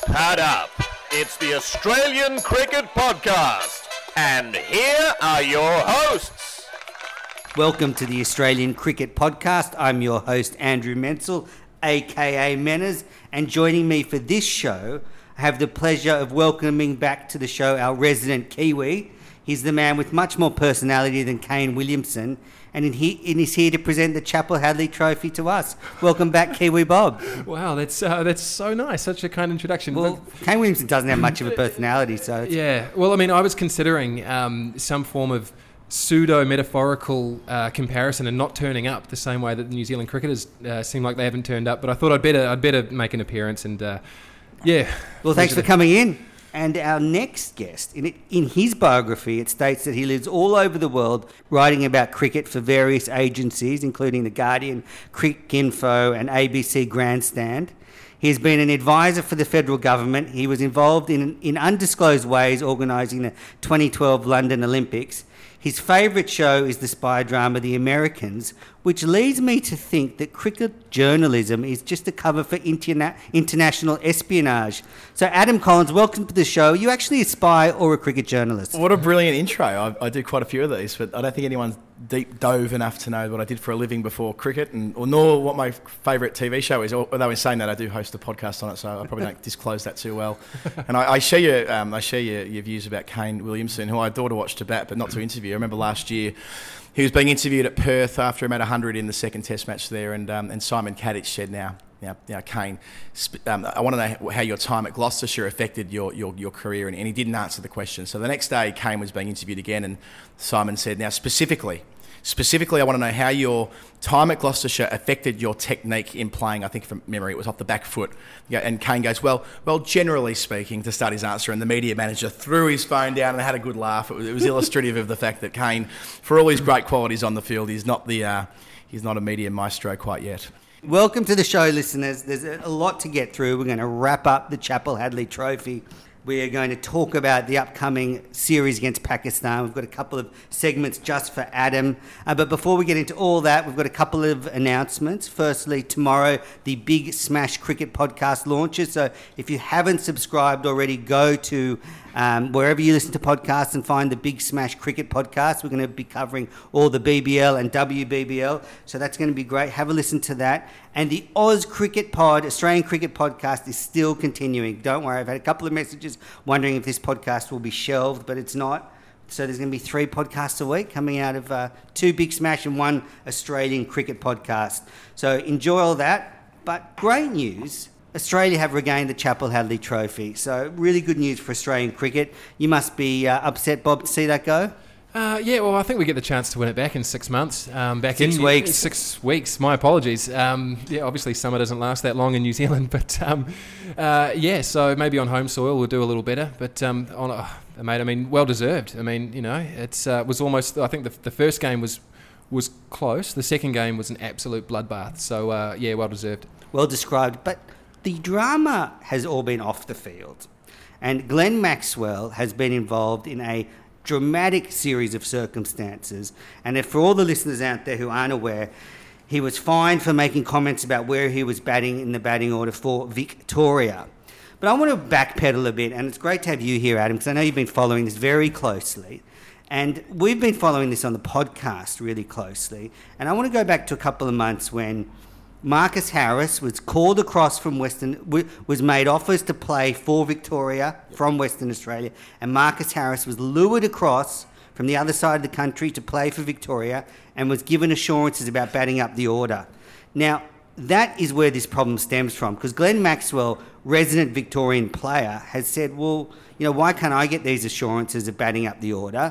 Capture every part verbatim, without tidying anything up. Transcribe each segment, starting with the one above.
Pad up. It's the Australian Cricket Podcast. And here are your hosts. Welcome to the Australian Cricket Podcast. I'm your host, Andrew Menzel, aka Menners. And joining me for this show, I have the pleasure of welcoming back to the show our resident Kiwi. He's the man with much more personality than Kane Williamson, and he and he's here to present the Chappell Hadley Trophy to us. Welcome back, Kiwi Bob. Wow, that's uh, that's so nice. Such a kind introduction. Well, Kane Williamson doesn't have much of a personality, so it's... yeah. Well, I mean, I was considering um, some form of pseudo-metaphorical uh, comparison and not turning up the same way that the New Zealand cricketers uh, seem like they haven't turned up. But I thought I'd better I'd better make an appearance and uh, yeah. Well, thanks for coming in. And our next guest, in, it, in his biography, it states that he lives all over the world writing about cricket for various agencies, including The Guardian, Cricinfo and A B C Grandstand. He has been an advisor for the federal government. He was involved in, in undisclosed ways organising the twenty twelve London Olympics. His favourite show is the spy drama The Americans, which leads me to think that cricket journalism is just a cover for interna- international espionage. So Adam Collins, welcome to the show. Are you actually a spy or a cricket journalist? What a brilliant intro. I, I do quite a few of these, but I don't think anyone's deep dove enough to know what I did for a living before cricket, and or nor what my favourite T V show is. Although in saying that, I do host a podcast on it, so I probably don't disclose that too well. And I, I share your um, I share your, your views about Kane Williamson, who I adore to watch to bat, but not to interview. I remember last year he was being interviewed at Perth after he made one hundred in the second Test match there, and um, and Simon Kadich said, "Now, now, now, Kane, um, I want to know how your time at Gloucestershire affected your your, your career," and, and he didn't answer the question. So the next day, Kane was being interviewed again, and Simon said, "Now, specifically." Specifically, I want to know how your time at Gloucestershire affected your technique in playing. I think from memory, it was off the back foot. Yeah, and Kane goes, well, well, generally speaking, to start his answer, and the media manager threw his phone down and had a good laugh. It was, it was illustrative of the fact that Kane, for all his great qualities on the field, he's not the uh, he's not a media maestro quite yet. Welcome to the show, listeners. There's a lot to get through. We're going to wrap up the Chappell Hadley Trophy. We are going to talk about the upcoming series against Pakistan. We've got a couple of segments just for Adam. Uh, but before we get into all that, we've got a couple of announcements. Firstly, tomorrow, the Big Smash Cricket Podcast launches. So if you haven't subscribed already, go to um, wherever you listen to podcasts and find the Big Smash Cricket Podcast. We're going to be covering all the B B L and W B B L. So that's going to be great. Have a listen to that. And the Oz Cricket Pod, Australian Cricket Podcast, is still continuing. Don't worry, I've had a couple of messages wondering if this podcast will be shelved, but it's not. So there's going to be three podcasts a week coming out of uh, two Big Smash and one Australian Cricket Podcast. So enjoy all that. But great news, Australia have regained the Chappell Hadley Trophy. So really good news for Australian cricket. You must be uh, upset, Bob, to see that go? Uh, yeah, well, I think we get the chance to win it back in six months. Um, back six in weeks. Six weeks. My apologies. Um, yeah, obviously summer doesn't last that long in New Zealand, but um, uh, yeah. So maybe on home soil we'll do a little better. But um, on, uh, mate, I mean, well deserved. I mean, you know, it's uh, was almost. I think the the first game was was close. The second game was an absolute bloodbath. So uh, yeah, well deserved. Well described. But the drama has all been off the field, and Glenn Maxwell has been involved in a dramatic series of circumstances. And if for all the listeners out there who aren't aware, he was fined for making comments about where he was batting in the batting order for Victoria. But I want to backpedal a bit, and it's great to have you here, Adam, because I know you've been following this very closely. And we've been following this on the podcast really closely. And I want to go back to a couple of months when Marcus Harris was called across from Western, was made offers to play for Victoria from Western Australia, and Marcus Harris was lured across from the other side of the country to play for Victoria and was given assurances about batting up the order. Now, that is where this problem stems from, because Glenn Maxwell, resident Victorian player, has said, well, you know, why can't I get these assurances of batting up the order?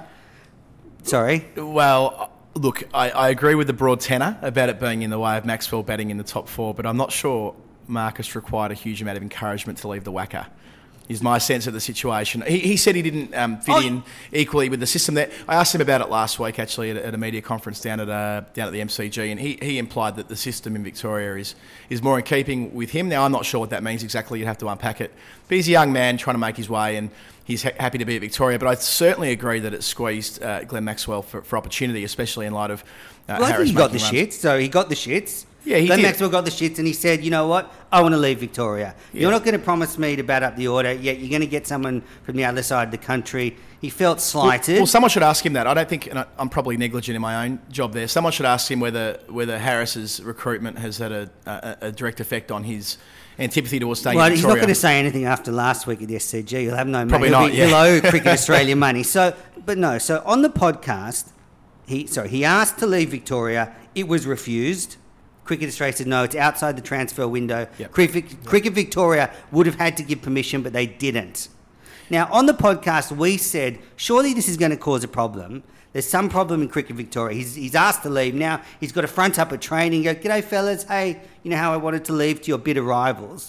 Sorry? Well, look, I, I agree with the broad tenor about it being in the way of Maxwell batting in the top four, but I'm not sure Marcus required a huge amount of encouragement to leave the whacker, is my sense of the situation. He, he said he didn't um, fit oh. in equally with the system there. I asked him about it last week, actually, at, at a media conference down at uh, down at the M C G, and he, he implied that the system in Victoria is, is more in keeping with him. Now, I'm not sure what that means exactly. You'd have to unpack it. But he's a young man trying to make his way, and he's ha- happy to be at Victoria. But I certainly agree that it squeezed uh, Glenn Maxwell for, for opportunity, especially in light of uh, well, Harris he got the runs. shits, so he got the shits. Yeah, he Glenn did. Maxwell got the shits and he said, you know what, I want to leave Victoria. Yeah. You're not going to promise me to bat up the order, yet you're going to get someone from the other side of the country. He felt slighted. Well, well, someone should ask him that. I don't think, and I- I'm probably negligent in my own job there, someone should ask him whether whether Harris's recruitment has had a, a, a direct effect on his antipathy towards staying Well, in he's Victoria. not going to say anything after last week at the S C G. He'll have no money. Probably he'll, not, be- yeah. he'll owe Cricket Australia money. So, but no. So on the podcast, he sorry he asked to leave Victoria. It was refused. Cricket Australia said no. It's outside the transfer window. Yep. Cricket, Cricket Victoria would have had to give permission, but they didn't. Now on the podcast, we said surely this is going to cause a problem. There's some problem in Cricket Victoria. He's, he's asked to leave. Now he's got to front up at training. Go, g'day fellas. Hey, you know how I wanted to leave to your bitter rivals.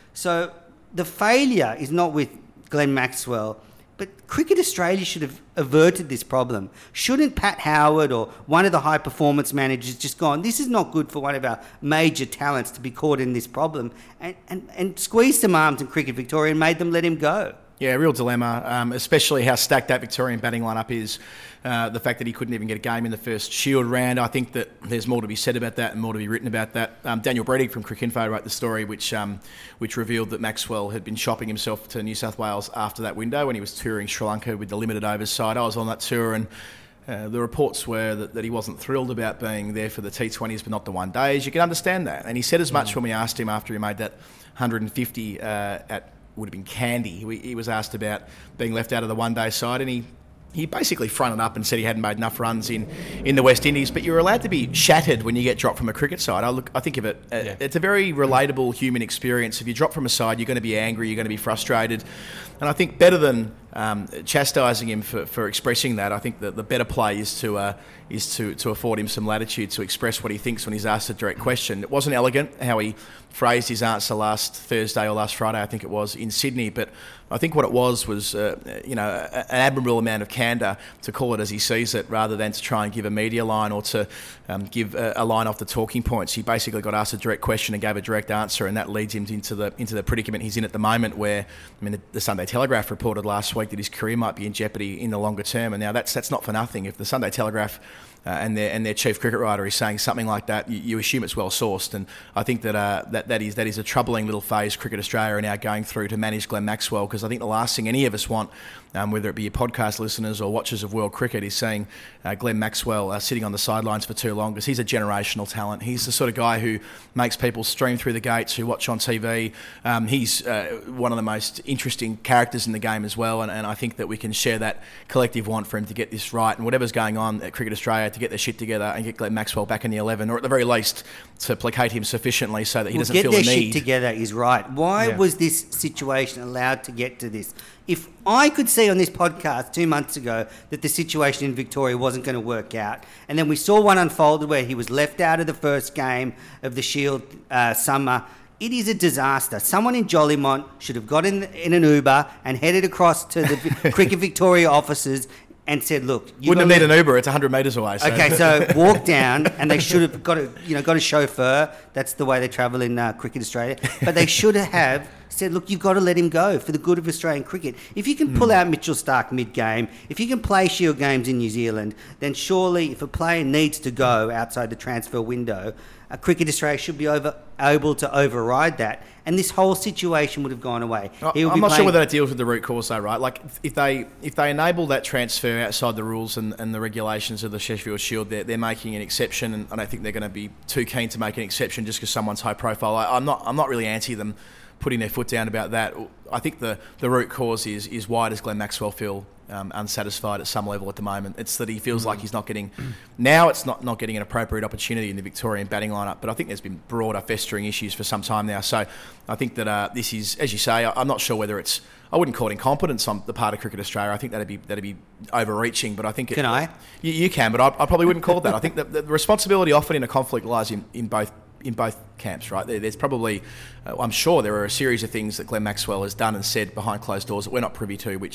So the failure is not with Glenn Maxwell, but Cricket Australia should have averted this problem. Shouldn't Pat Howard or one of the high performance managers just gone, this is not good for one of our major talents to be caught in this problem, and, and, and squeezed some arms in Cricket Victoria and made them let him go? Yeah, real dilemma, um, especially how stacked that Victorian batting lineup is. Uh, the fact that he couldn't even get a game in the first Shield round, I think that there's more to be said about that and more to be written about that. Um, Daniel Bredig from Cricinfo wrote the story which um, which revealed that Maxwell had been shopping himself to New South Wales after that window when he was touring Sri Lanka with the limited overs side. I was on that tour and uh, the reports were that, that he wasn't thrilled about being there for the T twenties but not the one days. You can understand that. And he said as much mm. when we asked him after he made that one hundred fifty uh, at would have been Candy. He, he was asked about being left out of the one-day side, and he, he basically fronted up and said he hadn't made enough runs in, in the West Indies. But you're allowed to be shattered when you get dropped from a cricket side. I look, I think of it, uh, Yeah. it's a very relatable human experience. If you drop from a side, you're going to be angry, you're going to be frustrated. And I think better than um, chastising him for, for expressing that, I think that the better play is to uh, is to, to afford him some latitude to express what he thinks when he's asked a direct question. It wasn't elegant how he phrased his answer last Thursday or last Friday, I think it was, in Sydney, but I think what it was was, uh, you know, an admirable amount of candour to call it as he sees it, rather than to try and give a media line or to um, give a, a line off the talking points. He basically got asked a direct question and gave a direct answer, and that leads him into the into the predicament he's in at the moment, where, I mean, the, the Sunday Telegraph reported last week that his career might be in jeopardy in the longer term, and now that's that's not for nothing. If the Sunday Telegraph Uh, and their and their chief cricket writer is saying something like that, you, you assume it's well sourced, and I think that uh, that that is that is a troubling little phase Cricket Australia are now going through to manage Glenn Maxwell, because I think the last thing any of us want, um, whether it be your podcast listeners or watchers of World Cricket, is seeing uh, Glenn Maxwell uh, sitting on the sidelines for too long, because he's a generational talent. He's the sort of guy who makes people stream through the gates, who watch on T V. Um, he's uh, one of the most interesting characters in the game as well, and, and I think that we can share that collective want for him to get this right, and whatever's going on at Cricket Australia, to get their shit together and get Glenn Maxwell back in the eleven, or at the very least to placate him sufficiently so that he well, doesn't get feel their the need. shit together is right. Why Yeah. was this situation allowed to get to this? If I could see on this podcast two months ago that the situation in Victoria wasn't going to work out, and then we saw one unfolded where he was left out of the first game of the Shield uh, summer, it is a disaster. Someone in Jollymont should have got in, in an Uber and headed across to the Cricket Victoria offices and said, "Look, you Wouldn't have gotta- needed an Uber. It's one hundred metres away. So. Okay, so walk down, and they should have got a you know got a chauffeur. That's the way they travel in uh, Cricket Australia. But they should have said, "Look, you've got to let him go for the good of Australian cricket. If you can pull Mm. out Mitchell Starc mid-game, if you can play Shield games in New Zealand, then surely, if a player needs to go outside the transfer window, uh, Cricket Australia should be over able to override that." And this whole situation would have gone away. I- He would I'm be not sure playing- whether that deals with the root cause though, right? Like if they if they enable that transfer outside the rules and, and the regulations of the Sheffield Shield, they're, they're making an exception, and I don't think they're going to be too keen to make an exception just because someone's high profile. I, I'm not I'm not really anti them putting their foot down about that. I think the, the root cause is is why does Glenn Maxwell feel um, unsatisfied at some level at the moment? It's that he feels mm. like he's not getting now. It's not, not getting an appropriate opportunity in the Victorian batting lineup. But I think there's been broader festering issues for some time now. So I think that uh, this is, as you say, I, I'm not sure whether it's. I wouldn't call it incompetence on the part of Cricket Australia. I think that'd be that'd be overreaching. But I think it, Can I? You, you can, but I, I probably wouldn't call it that. I think that the responsibility often in a conflict lies in, in both. in both camps, right? There, there's probably, uh, I'm sure there are a series of things that Glenn Maxwell has done and said behind closed doors that we're not privy to, which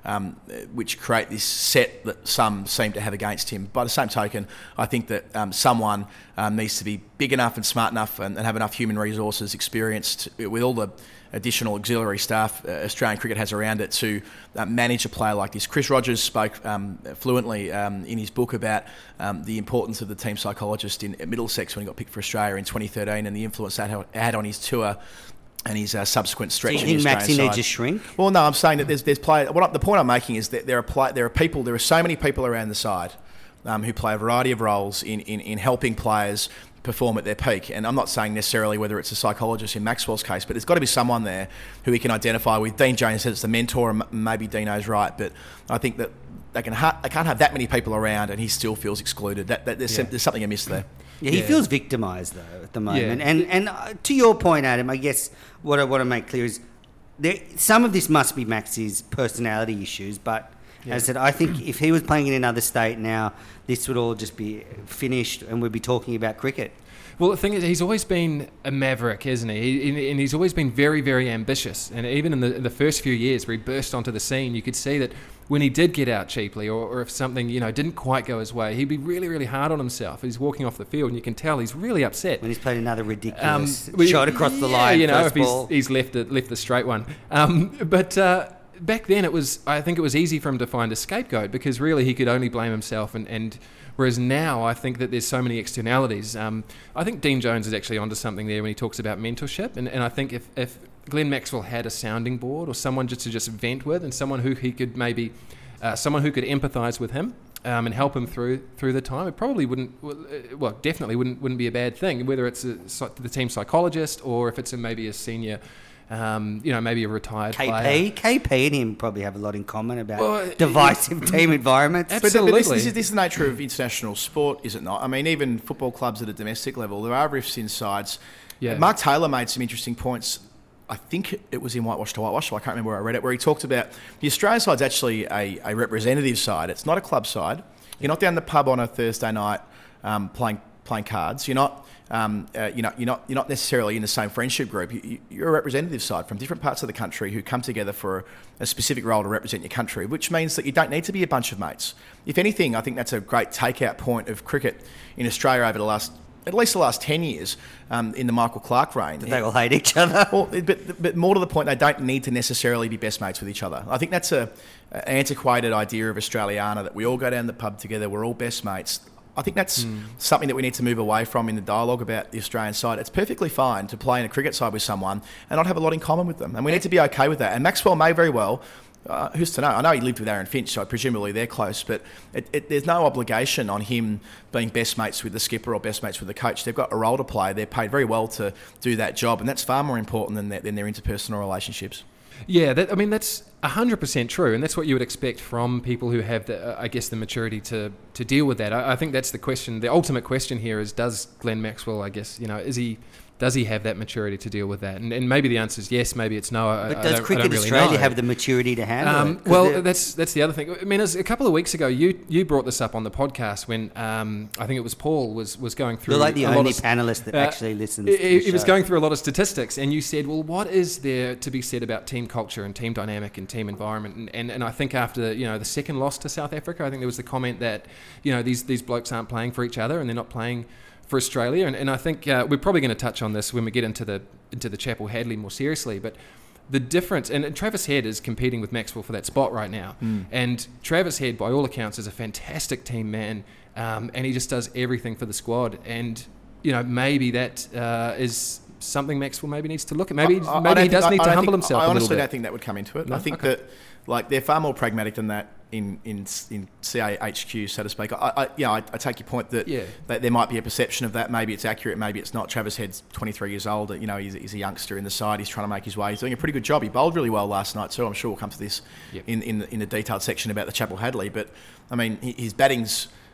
um, which create this set that some seem to have against him. By the same token, I think that um, someone um, needs to be big enough and smart enough and, and have enough human resources, experienced with all the additional auxiliary staff uh, Australian cricket has around it to uh, manage a player like this. Chris Rogers spoke um, fluently um, in his book about um, the importance of the team psychologist in at Middlesex when he got picked for Australia in twenty thirteen and the influence that had on his tour and his uh, subsequent stretch. Do you in think the Maxi Australian needs side. to shrink? Well, no, I'm saying that there's there's play. What I, the point I'm making is that there are play, there are people, there are so many people around the side um, who play a variety of roles in, in, in helping players perform at their peak. And I'm not saying necessarily whether it's a psychologist in Maxwell's case, but there's got to be someone there who he can identify with. Dean Jones says it's the mentor, and maybe Dino's right, but I think that they can ha- they can't have that many people around and he still feels excluded. That, that there's, Yeah. some, there's something amiss there. Yeah, he Yeah. feels victimised though at the moment. Yeah. And and uh, to your point, Adam, I guess what I want to make clear is there, some of this must be Maxi's personality issues, but Yeah. as I said, I think if he was playing in another state now, this would all just be finished and we'd be talking about cricket. Well, the thing is, he's always been a maverick, isn't he? he and he's always been very, very ambitious. And even in the, in the first few years where he burst onto the scene, you could see that when he did get out cheaply, or, or if something, you know, didn't quite go his way, he'd be really, really hard on himself. He's walking off the field, and you can tell he's really upset. When he's played another ridiculous Um, we- shot across the yeah, line, you know, first if he's, ball. he's left the, left the straight one. Um, but uh, back then, it was I think it was easy for him to find a scapegoat because really he could only blame himself. And, and whereas now, I think that there's so many externalities. Um, I think Dean Jones is actually onto something there when he talks about mentorship. And, and I think if, if Glenn Maxwell had a sounding board or someone just to just vent with, and someone who he could maybe, uh, someone who could empathise with him. Um, and help him through through the time. It probably wouldn't, well, definitely wouldn't wouldn't be a bad thing. Whether it's a, the team psychologist or if it's a, maybe a senior, um, you know, maybe a retired K P, player. K P and him probably have a lot in common about Well, divisive team environments. Absolutely. But, but this, this, is, this is the nature of international sport, is it not? I mean, even football clubs at a domestic level, there are rifts in sides. Yeah. Mark Taylor made some interesting points. I think it was in Whitewash to Whitewash, so I can't remember where I read it, where he talked about the Australian side's actually a, a representative side. It's not a club side. You're not down the pub on a Thursday night um, playing playing cards. You're not, um, uh, you know, you're not you're not necessarily in the same friendship group. You, you're a representative side from different parts of the country who come together for a, a specific role to represent your country, which means that you don't need to be a bunch of mates. If anything, I think that's a great takeout point of cricket in Australia over the last, at least the last ten years, um, in the Michael Clarke reign. They all hate each other. Well, but, but more to the point, they don't need to necessarily be best mates with each other. I think that's a, an antiquated idea of Australiana, that we all go down the pub together, we're all best mates. I think that's mm. something that we need to move away from in the dialogue about the Australian side. It's perfectly fine to play in a cricket side with someone and not have a lot in common with them. And we need to be okay with that. And Maxwell may very well, uh, who's to know? I know he lived with Aaron Finch, so presumably they're close, but it, it, there's no obligation on him being best mates with the skipper or best mates with the coach. They've got a role to play. They're paid very well to do that job, and that's far more important than their, than their interpersonal relationships. Yeah, that, I mean, that's one hundred percent true, and that's what you would expect from people who have, the, uh, I guess, the maturity to, to deal with that. I, I think that's the question. The ultimate question here is, does Glenn Maxwell, I guess, you know, is he... does he have that maturity to deal with that? And, and maybe the answer is yes, maybe it's no. I, But I does don't, Cricket I don't really Australia know. have the maturity to handle Um, it? 'Cause well, they're- that's that's the other thing. I mean, as a couple of weeks ago, you you brought this up on the podcast when um, I think it was Paul was, was going through. you're like the a lot only of, panelist that uh, actually listens He, to the he was show. going through a lot of statistics, and you said, "Well, what is there to be said about team culture and team dynamic and team environment?" And, and and I think after you know the second loss to South Africa, I think there was the comment that you know these these blokes aren't playing for each other and they're not playing for Australia. And, and I think uh, we're probably going to touch on this when we get into the into the Chapel Hadley more seriously, but the difference, and, and Travis Head is competing with Maxwell for that spot right now, Mm. and Travis Head, by all accounts, is a fantastic team man, um, and he just does everything for the squad, and you know maybe that uh, is something Maxwell maybe needs to look at. Maybe I- I maybe don't he does think- need I to don't humble think- himself I a little honestly bit. don't think that would come into it. No? I think Okay. that like they're far more pragmatic than that in in in C A H Q, so to speak. I, I you know, I, I take your point that, Yeah. that there might be a perception of that. Maybe it's accurate, maybe it's not. Travis Head's twenty-three years old. You know, he's, he's a youngster in the side. He's trying to make his way. He's doing a pretty good job. He bowled really well last night too. I'm sure we'll come to this Yep. in in the, in the detailed section about the Chapel Hadley. But I mean, his batting's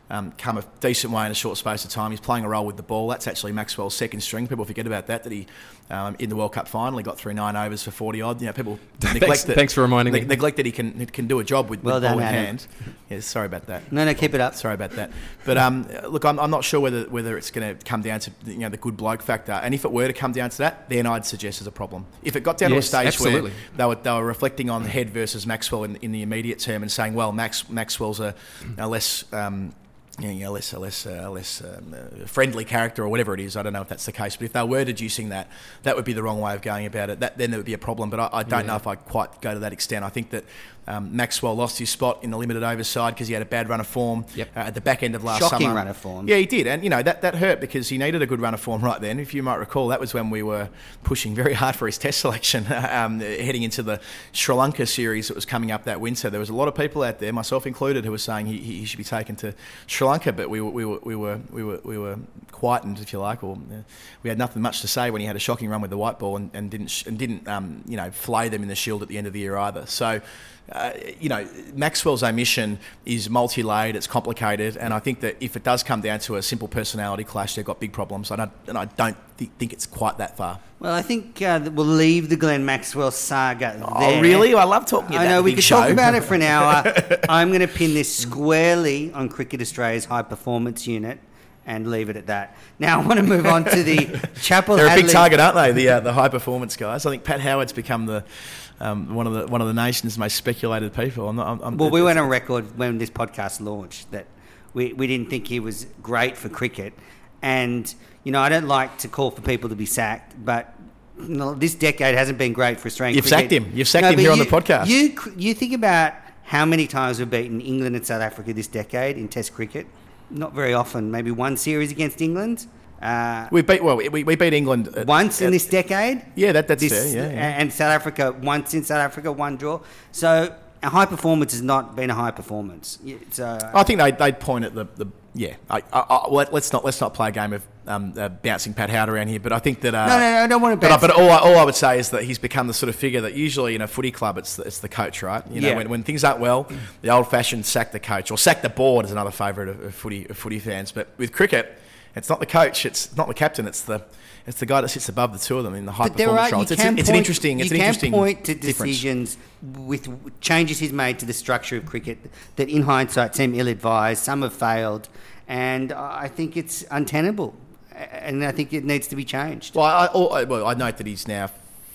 um, come a decent way in a short space of time. He's playing a role with the ball. That's actually Maxwell's second string. People forget about that, that he, um, in the World Cup final, he got through nine overs for forty odd. You know, people neglect thanks, that. Thanks for reminding ne- me. Neglect that he can he can do a job with, Well with the done, ball in Adam. hand. Yeah, sorry about that. No, no, keep it up. Sorry about that. But um, look, I'm, I'm not sure whether whether it's going to come down to you know the good bloke factor. And if it were to come down to that, then I'd suggest there's a problem. If it got down Yes, to a stage absolutely. where they were they were reflecting on Head versus Maxwell in, in the immediate term and saying, well, Max Maxwell's a, a less um, you know, less, a less, uh, less um, uh, friendly character or whatever it is. I don't know if that's the case, but if they were deducing that, that would be the wrong way of going about it. That then there would be a problem. But I, I don't Yeah. know if I quite go to that extent. I think that um, Maxwell lost his spot in the limited over side because he had a bad run of form Yep. uh, at the back end of last Shocking summer. run of form. Yeah, he did, and you know that, that hurt because he needed a good run of form right then. If you might recall, that was when we were pushing very hard for his Test selection, um, heading into the Sri Lanka series that was coming up that winter. There was a lot of people out there, myself included, who were saying he, he should be taken to Sri Lanka, but we were we were we were we were, we were quietened, if you like, or uh, we had nothing much to say when he had a shocking run with the white ball and, and didn't sh- and didn't um, you know flay them in the Shield at the end of the year either. So. Uh, you know, Maxwell's omission is multi-layered, it's complicated, and I think that if it does come down to a simple personality clash, they've got big problems, and I, and I don't th- think it's quite that far. Well, I think uh, that we'll leave the Glenn Maxwell saga there. Oh, really? I love talking about I know, the we big could show. talk about it for an hour. I'm going to pin this squarely on Cricket Australia's high performance unit and leave it at that. Now, I want to move on to the Chapel They're Hadley. a big target, aren't they? The uh, the high performance guys. I think Pat Howard's become the um, one of the one of the nation's most speculated people. I'm not, I'm, I'm, Well, we went on record when this podcast launched that we, we didn't think he was great for cricket. And, you know, I don't like to call for people to be sacked, but you know, this decade hasn't been great for Australian You've cricket. sacked him. You've sacked No, him but here on you- the podcast. You, you think about how many times we've beaten England and South Africa this decade in Test cricket. Not very often. Maybe one series against England. Uh, We beat well. We, we beat England at, once in at- this decade. Yeah, that, that's This, fair. Yeah, yeah. And South Africa, once in South Africa, one draw. So a high performance has not been a high performance. It's, uh, I think they they'd point at the, the yeah. I, I, I, let, let's not let's not play a game of um, uh, bouncing Pat Howard around here. But I think that uh, no, no, no, I don't want to But, I- bounce. but all, I, all I would say is that he's become the sort of figure that usually in a footy club it's the, it's the coach, right? You know, Yeah. when, when things aren't well, the old-fashioned sack the coach or sack the board is another favourite of, of footy of footy fans. But with cricket, it's not the coach, it's not the captain, it's the it's the guy that sits above the two of them in the high But there performance are, role. you It's, can it's, it's an point- interesting it's you an can interesting point to difference. decisions with changes he's made to the structure of cricket that, in hindsight, seem ill-advised. Some have failed, and I think it's untenable, and I think it needs to be changed. Well, I, I, well, I note that he's now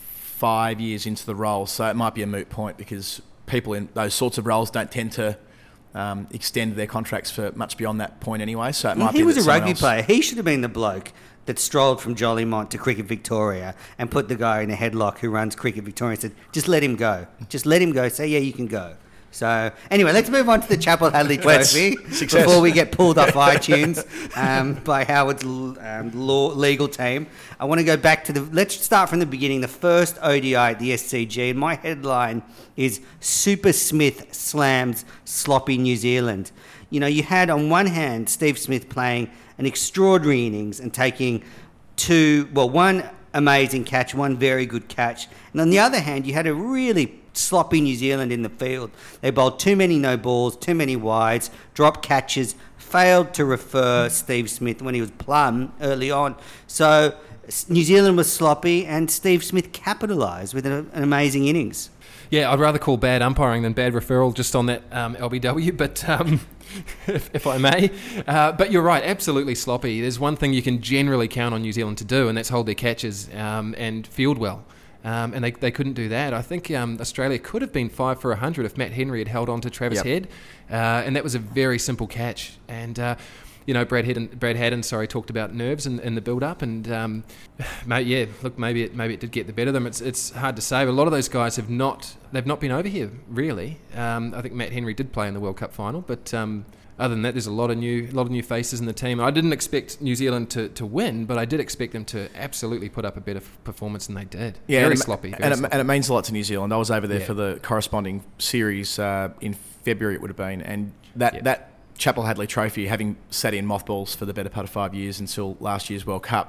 five years into the role, so it might be a moot point because people in those sorts of roles don't tend to um, extend their contracts for much beyond that point anyway. So it might he be was that a someone rugby else- player. He should have been the bloke that strolled from Jollymont to Cricket Victoria and put the guy in a headlock who runs Cricket Victoria and said, just let him go. Just let him go. Say, yeah, you can go. So, anyway, let's move on to the Chapel Hadley Let's. Trophy Success. before we get pulled off iTunes um, by Howard's um, law, legal team. I want to go back to the... Let's start from the beginning. The first O D I at the S C G. And my headline is Super Smith slams sloppy New Zealand. You know, you had on one hand Steve Smith playing an extraordinary innings and taking two... Well, one amazing catch, one very good catch. And on the other hand, you had a really sloppy New Zealand in the field. They bowled too many no balls, too many wides, dropped catches, failed to refer Steve Smith when he was plumb early on. So New Zealand was sloppy and Steve Smith capitalised with an, an amazing innings. Yeah, I'd rather call bad umpiring than bad referral just on that um, L B W, but um, if, if I may. Uh, but you're right, absolutely sloppy. There's one thing you can generally count on New Zealand to do, and that's hold their catches um, and field well. Um, and they, they couldn't do that. I think um, Australia could have been five for one hundred if Matt Henry had held on to Travis Yep. Head. Uh, and that was a very simple catch. And, uh, you know, Brad Haddon, Brad Haddon sorry, talked about nerves in, in the build-up. And, um, mate, yeah, look, maybe it, maybe it did get the better of them. It's it's hard to say. But a lot of those guys have not, they've not been over here, really. Um, I think Matt Henry did play in the World Cup final. But... Um, Other than that, there's a lot of new, a lot of new faces in the team. I didn't expect New Zealand to, to win, but I did expect them to absolutely put up a better f- performance than they did. Yeah, very and it- sloppy. Very and, it, sloppy. and it means a lot to New Zealand. I was over there Yeah. for the corresponding series uh, in February, it would have been, and that Yeah. that Chapel Hadley Trophy, having sat in mothballs for the better part of five years until last year's World Cup,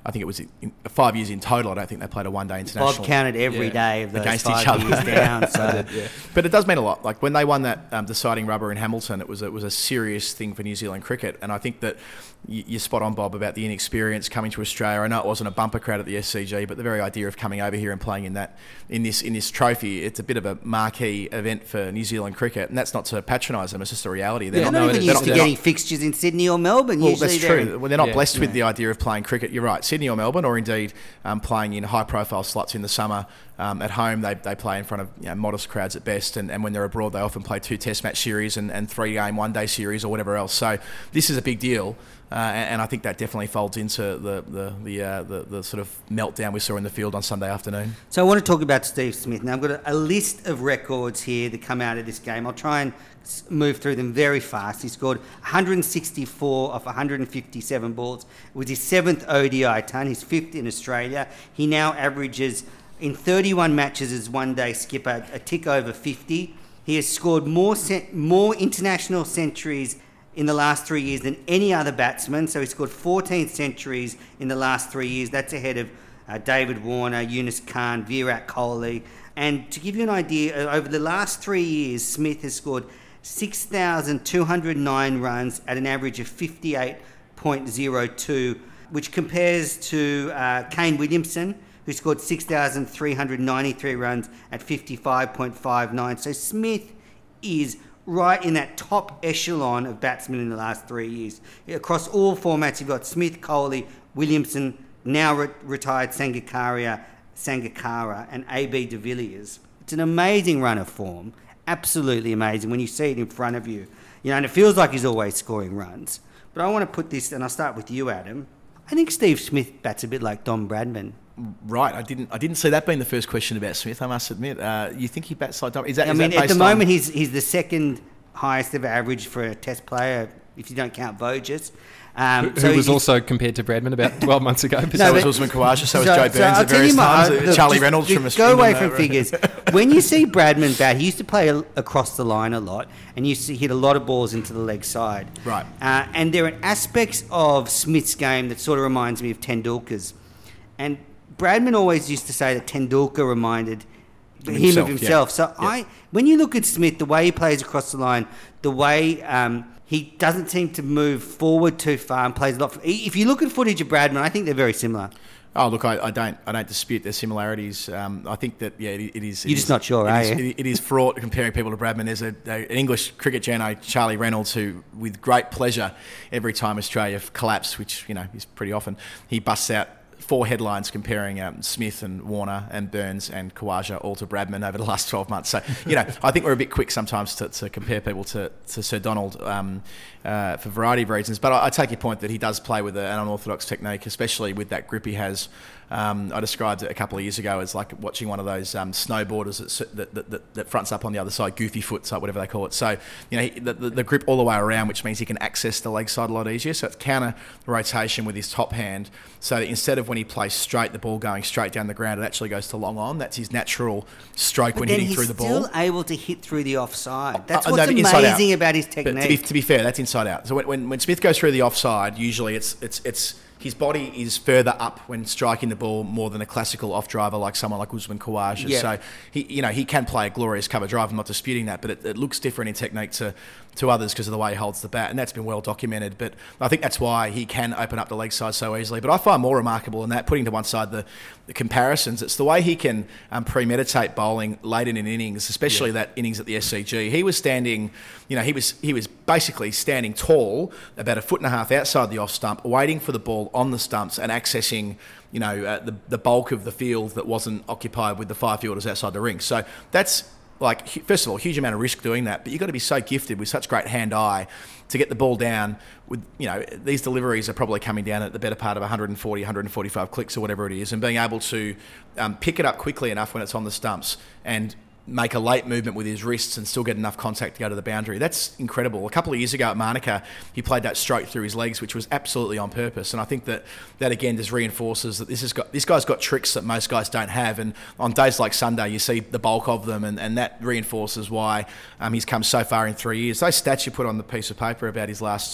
I think it was in, five years in total. I don't think they played a one-day international. Bob counted every Yeah. day of those Against five each other. years down. So Yeah. But it does mean a lot. Like when they won that um, deciding rubber in Hamilton, it was it was a serious thing for New Zealand cricket, and I think that you, you're spot on, Bob, about the inexperience coming to Australia. I know it wasn't a bumper crowd at the S C G, but the very idea of coming over here and playing in that in this in this trophy, it's a bit of a marquee event for New Zealand cricket, and that's not to patronise them. It's just a reality. They're Yeah, I'm not, not no, even it is. used to They're getting not- fixtures in Sydney or Melbourne. Well, Usually that's they're true. in- Well, they're not Yeah. blessed with Yeah. the idea of playing cricket. You're right. Sydney or Melbourne, or indeed um, playing in high-profile slots in the summer. Um, at home, they, they play in front of you know, modest crowds at best, and, and when they're abroad, they often play two Test match series and, and three-game one-day series or whatever else. So this is a big deal, uh, and, and I think that definitely folds into the the the, uh, the the sort of meltdown we saw in the field on Sunday afternoon. So I want to talk about Steve Smith. Now I've got a, a list of records here that come out of this game. I'll try and s- move through them very fast. He scored one hundred sixty-four off one hundred fifty-seven balls. It was his seventh O D I ton, his fifth in Australia. He now averages in thirty-one matches as one-day skipper a tick over fifty. He has scored more cent- more international centuries in the last three years than any other batsman. So he scored fourteen centuries in the last three years. That's ahead of uh, David Warner, Yunus Khan, Virat Kohli. And to give you an idea, uh, over the last three years, Smith has scored six thousand two hundred nine runs at an average of fifty-eight point oh two, which compares to uh, Kane Williamson, who scored six thousand three hundred ninety-three runs at fifty-five point five nine. So Smith is right in that top echelon of batsmen in the last three years. Across all formats, you've got Smith, Kohli, Williamson, now re- retired Sangakkara, Sangakkara, and A B de Villiers. It's an amazing run of form, absolutely amazing when you see it in front of you. You know, and it feels like he's always scoring runs. But I want to put this, and I'll start with you, Adam. I think Steve Smith bats a bit like Don Bradman. Right, I didn't. I didn't see that being the first question about Smith. I must admit. Uh, you think he bats like Dom? Is that? I is mean, that at based the on- moment, he's he's the second highest ever average for a Test player, if you don't count Voges. Um, Who so was he's- also compared to Bradman about twelve months ago. No, So but- was Usman Khawaja, so was so- Joe so Burns I'll at tell various you my- times. uh, uh, look, Charlie just- Reynolds just from Go Australia. away from figures. When you see Bradman bat, he used to play a, across the line a lot, and used to hit a lot of balls into the leg side. Right. Uh, and there are aspects of Smith's game that sort of reminds me of Tendulkar's. And Bradman always used to say that Tendulkar reminded him Himself, of yeah. himself. So Yeah. I, when you look at Smith, the way he plays across the line, the way um, he doesn't seem to move forward too far and plays a lot. If you look at footage of Bradman, I think they're very similar. Oh look, I, I don't, I don't dispute their similarities. Um, I think that yeah, it, it is. it You're just is- not sure, it are is- you? It, it is fraught comparing people to Bradman. There's a, a, an English cricket journo, Charlie Reynolds, who, with great pleasure, every time Australia collapsed, which you know is pretty often, he busts out four headlines comparing um, Smith and Warner and Burns and Khawaja all to Bradman over the last twelve months. So, you know, I think we're a bit quick sometimes to, to compare people to, to Sir Donald um, uh, for a variety of reasons. But I, I take your point that he does play with a, an unorthodox technique, especially with that grip he has. Um, I described it a couple of years ago as like watching one of those um, snowboarders that, that, that, that fronts up on the other side, goofy foot, so whatever they call it. So, you know, he, the, the, the grip all the way around, which means he can access the leg side a lot easier. So it's counter rotation with his top hand. So that instead of when he plays straight, the ball going straight down the ground, it actually goes to long on. That's his natural stroke But when then hitting he's through the still ball. able to hit through the offside. That's Uh, no, what's but inside out. amazing about his But technique. to be, to be fair, that's inside out. So when, when, when Smith goes through the offside, usually it's it's it's his body is further up when striking the ball more than a classical off driver like someone like Usman Khawaja. Yeah. So he you know he can play a glorious cover drive. I'm not disputing that, but it, it looks different in technique to to others because of the way he holds the bat, and that's been well documented. But I think that's why he can open up the leg side so easily. But I find more remarkable than that, putting to one side the, the comparisons, it's the way he can um, premeditate bowling late in an innings, especially that innings at the S C G. He was standing, you know, he was he was basically standing tall, about a foot and a half outside the off stump, waiting for the ball on the stumps and accessing, you know, uh, the the bulk of the field that wasn't occupied with the five fielders outside the ring. So that's, like, first of all, a huge amount of risk doing that, but you've got to be so gifted with such great hand-eye to get the ball down with, you know, these deliveries are probably coming down at the better part of one forty, one forty-five clicks or whatever it is, and being able to um, pick it up quickly enough when it's on the stumps and make a late movement with his wrists and still get enough contact to go to the boundary. That's incredible. A couple of years ago at Manuka, he played that stroke through his legs, which was absolutely on purpose. And I think that that again just reinforces that this has got this guy's got tricks that most guys don't have. And on days like Sunday, you see the bulk of them, and, and that reinforces why um, he's come so far in three years. Those stats you put on the piece of paper about his last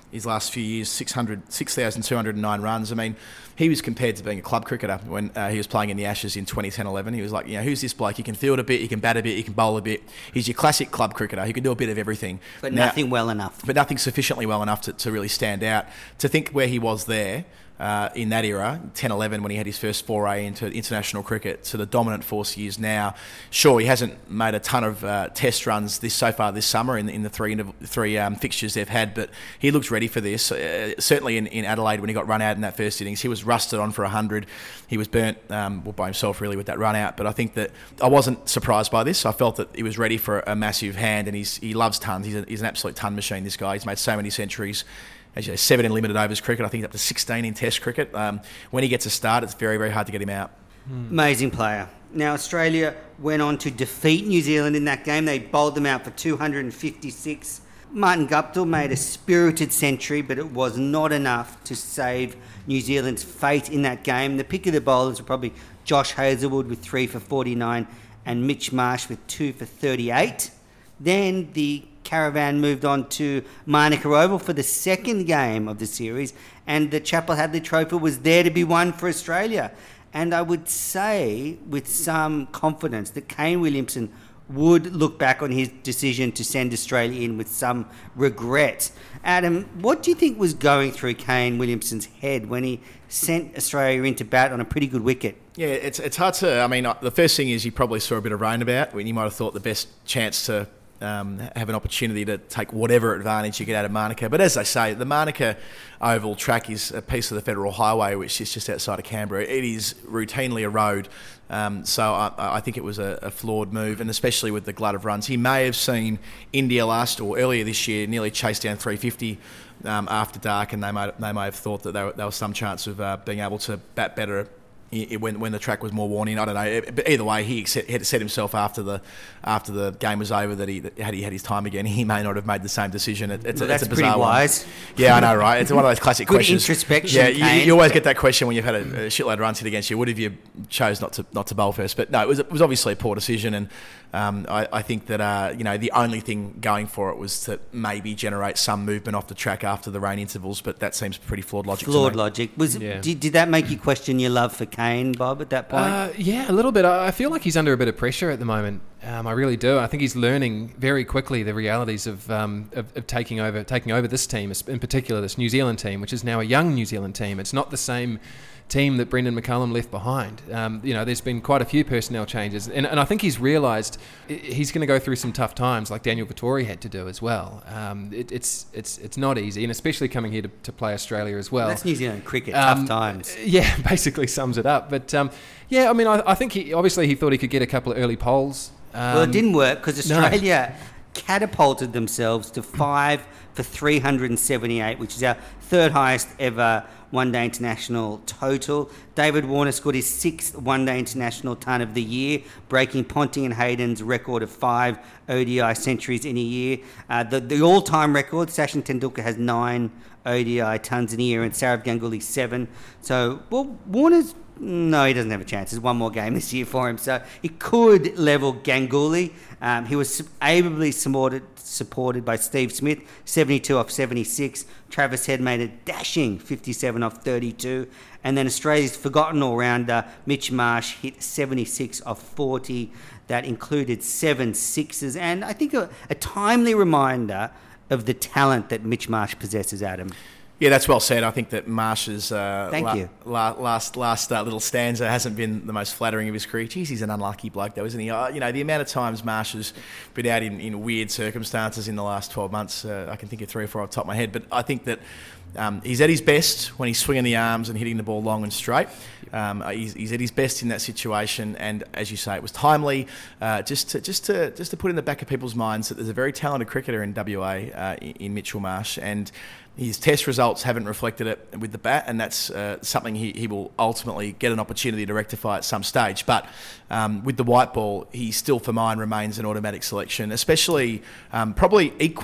his last few years, six hundred, six thousand two hundred nine runs. I mean, he was compared to being a club cricketer when uh, he was playing in the Ashes in twenty ten eleven. He was like, you know, who's this bloke? He can field a bit, he can bat a bit, he can bowl a bit. He's your classic club cricketer. He can do a bit of everything. But now, nothing well enough. But nothing sufficiently well enough to, to really stand out. To think where he was there, Uh, in that era, ten eleven, when he had his first foray into international cricket, to the dominant force he is now. Sure, he hasn't made a ton of uh, test runs this so far this summer in, in the three three um, fixtures they've had, but he looks ready for this. Uh, certainly in, in Adelaide, when he got run out in that first innings, he was rusted on for one hundred. He was burnt um, well, by himself, really, with that run out. But I think that I wasn't surprised by this. I felt that he was ready for a massive hand, and he's, he loves tons. He's, a, he's an absolute ton machine, this guy. He's made so many centuries. As you know, seven in limited overs cricket. I think up to sixteen in Test cricket. Um, when he gets a start, it's very, very hard to get him out. Mm. Amazing player. Now, Australia went on to defeat New Zealand in that game. They bowled them out for two hundred fifty-six. Martin Guptill made a spirited century, but it was not enough to save New Zealand's fate in that game. The pick of the bowlers were probably Josh Hazlewood with three for forty-nine and Mitch Marsh with two for thirty-eight. Then the caravan moved on to Manuka Oval for the second game of the series, and the Chappell Hadley Trophy was there to be won for Australia. And I would say with some confidence that Kane Williamson would look back on his decision to send Australia in with some regret. Adam, what do you think was going through Kane Williamson's head when he sent Australia into bat on a pretty good wicket? Yeah, it's it's hard to... I mean, the first thing is you probably saw a bit of rain about when you might have thought the best chance to Um, have an opportunity to take whatever advantage you get out of Manuka. But as they say, the Manuka Oval track is a piece of the Federal Highway, which is just outside of Canberra. It is routinely a road. Um, so I, I think it was a, a flawed move, and especially with the glut of runs. He may have seen India last or earlier this year nearly chase down three fifty um, after dark, and they may, they may have thought that there, were, there was some chance of uh, being able to bat better when when the track was more worn in. I don't know, but either way, he had set himself after the after the game was over that he had he had his time again. He may not have made the same decision. It, it's, well, a, that's it's a bizarre pretty wise. One. Yeah, I know, right? It's one of those classic Good questions. Introspection. Yeah, you, you always get that question when you've had a, a shitload of runs hit against you. What if you chose not to not to bowl first? But no, it was it was obviously a poor decision, and um, I, I think that uh, you know the only thing going for it was to maybe generate some movement off the track after the rain intervals. But that seems pretty flawed logic. Flawed to me. logic. Was Yeah. did, did that make you question your love for Kane, Bob, at that point? Uh, yeah, a little bit. I I feel like he's under a bit of pressure at the moment. Um, I really do. I think he's learning very quickly the realities of, um, of of taking over taking over this team, in particular this New Zealand team, which is now a young New Zealand team. It's not the same team that Brendan McCullum left behind. Um, you know, there's been quite a few personnel changes, and, and I think he's realised he's going to go through some tough times, like Daniel Vettori had to do as well. Um, it, it's it's it's not easy, and especially coming here to, to play Australia as well. That's New Zealand cricket, Um, tough times. Yeah, basically sums it up. But um, yeah, I mean, I, I think he obviously he thought he could get a couple of early polls. Um, Well, it didn't work because no. Australia catapulted themselves to five for three hundred seventy-eight, which is our third highest ever one-day international total. David Warner scored his sixth one-day international ton of the year, breaking Ponting and Hayden's record of five O D I centuries in a year. Uh, the, the all-time record, Sachin Tendulkar has nine O D I tons in a year, and Sourav Ganguly seven. So, well, Warner's... No, he doesn't have a chance. There's one more game this year for him. So he could level Ganguly. Um, he was ably supported, supported by Steve Smith, seventy-two off seventy-six. Travis Head made a dashing fifty-seven off thirty-two. And then Australia's forgotten all-rounder, Mitch Marsh, hit seventy-six off forty. That included seven sixes. And I think a, a timely reminder of the talent that Mitch Marsh possesses, Adam. Yeah, that's well said. I think that Marsh's uh, Thank la- you. La- last last uh, little stanza hasn't been the most flattering of his career. Jeez, he's an unlucky bloke, though, isn't he? Uh, you know, the amount of times Marsh has been out in, in weird circumstances in the last twelve months, uh, I can think of three or four off the top of my head. But I think that um, he's at his best when he's swinging the arms and hitting the ball long and straight. Um, he's, he's at his best in that situation, and as you say, it was timely. Uh, just to just to just to put in the back of people's minds that there's a very talented cricketer in W A uh, in, in Mitchell Marsh, and his test results haven't reflected it with the bat, and that's uh, something he, he will ultimately get an opportunity to rectify at some stage. But um, with the white ball, he still, for mine, remains an automatic selection, especially um, probably equally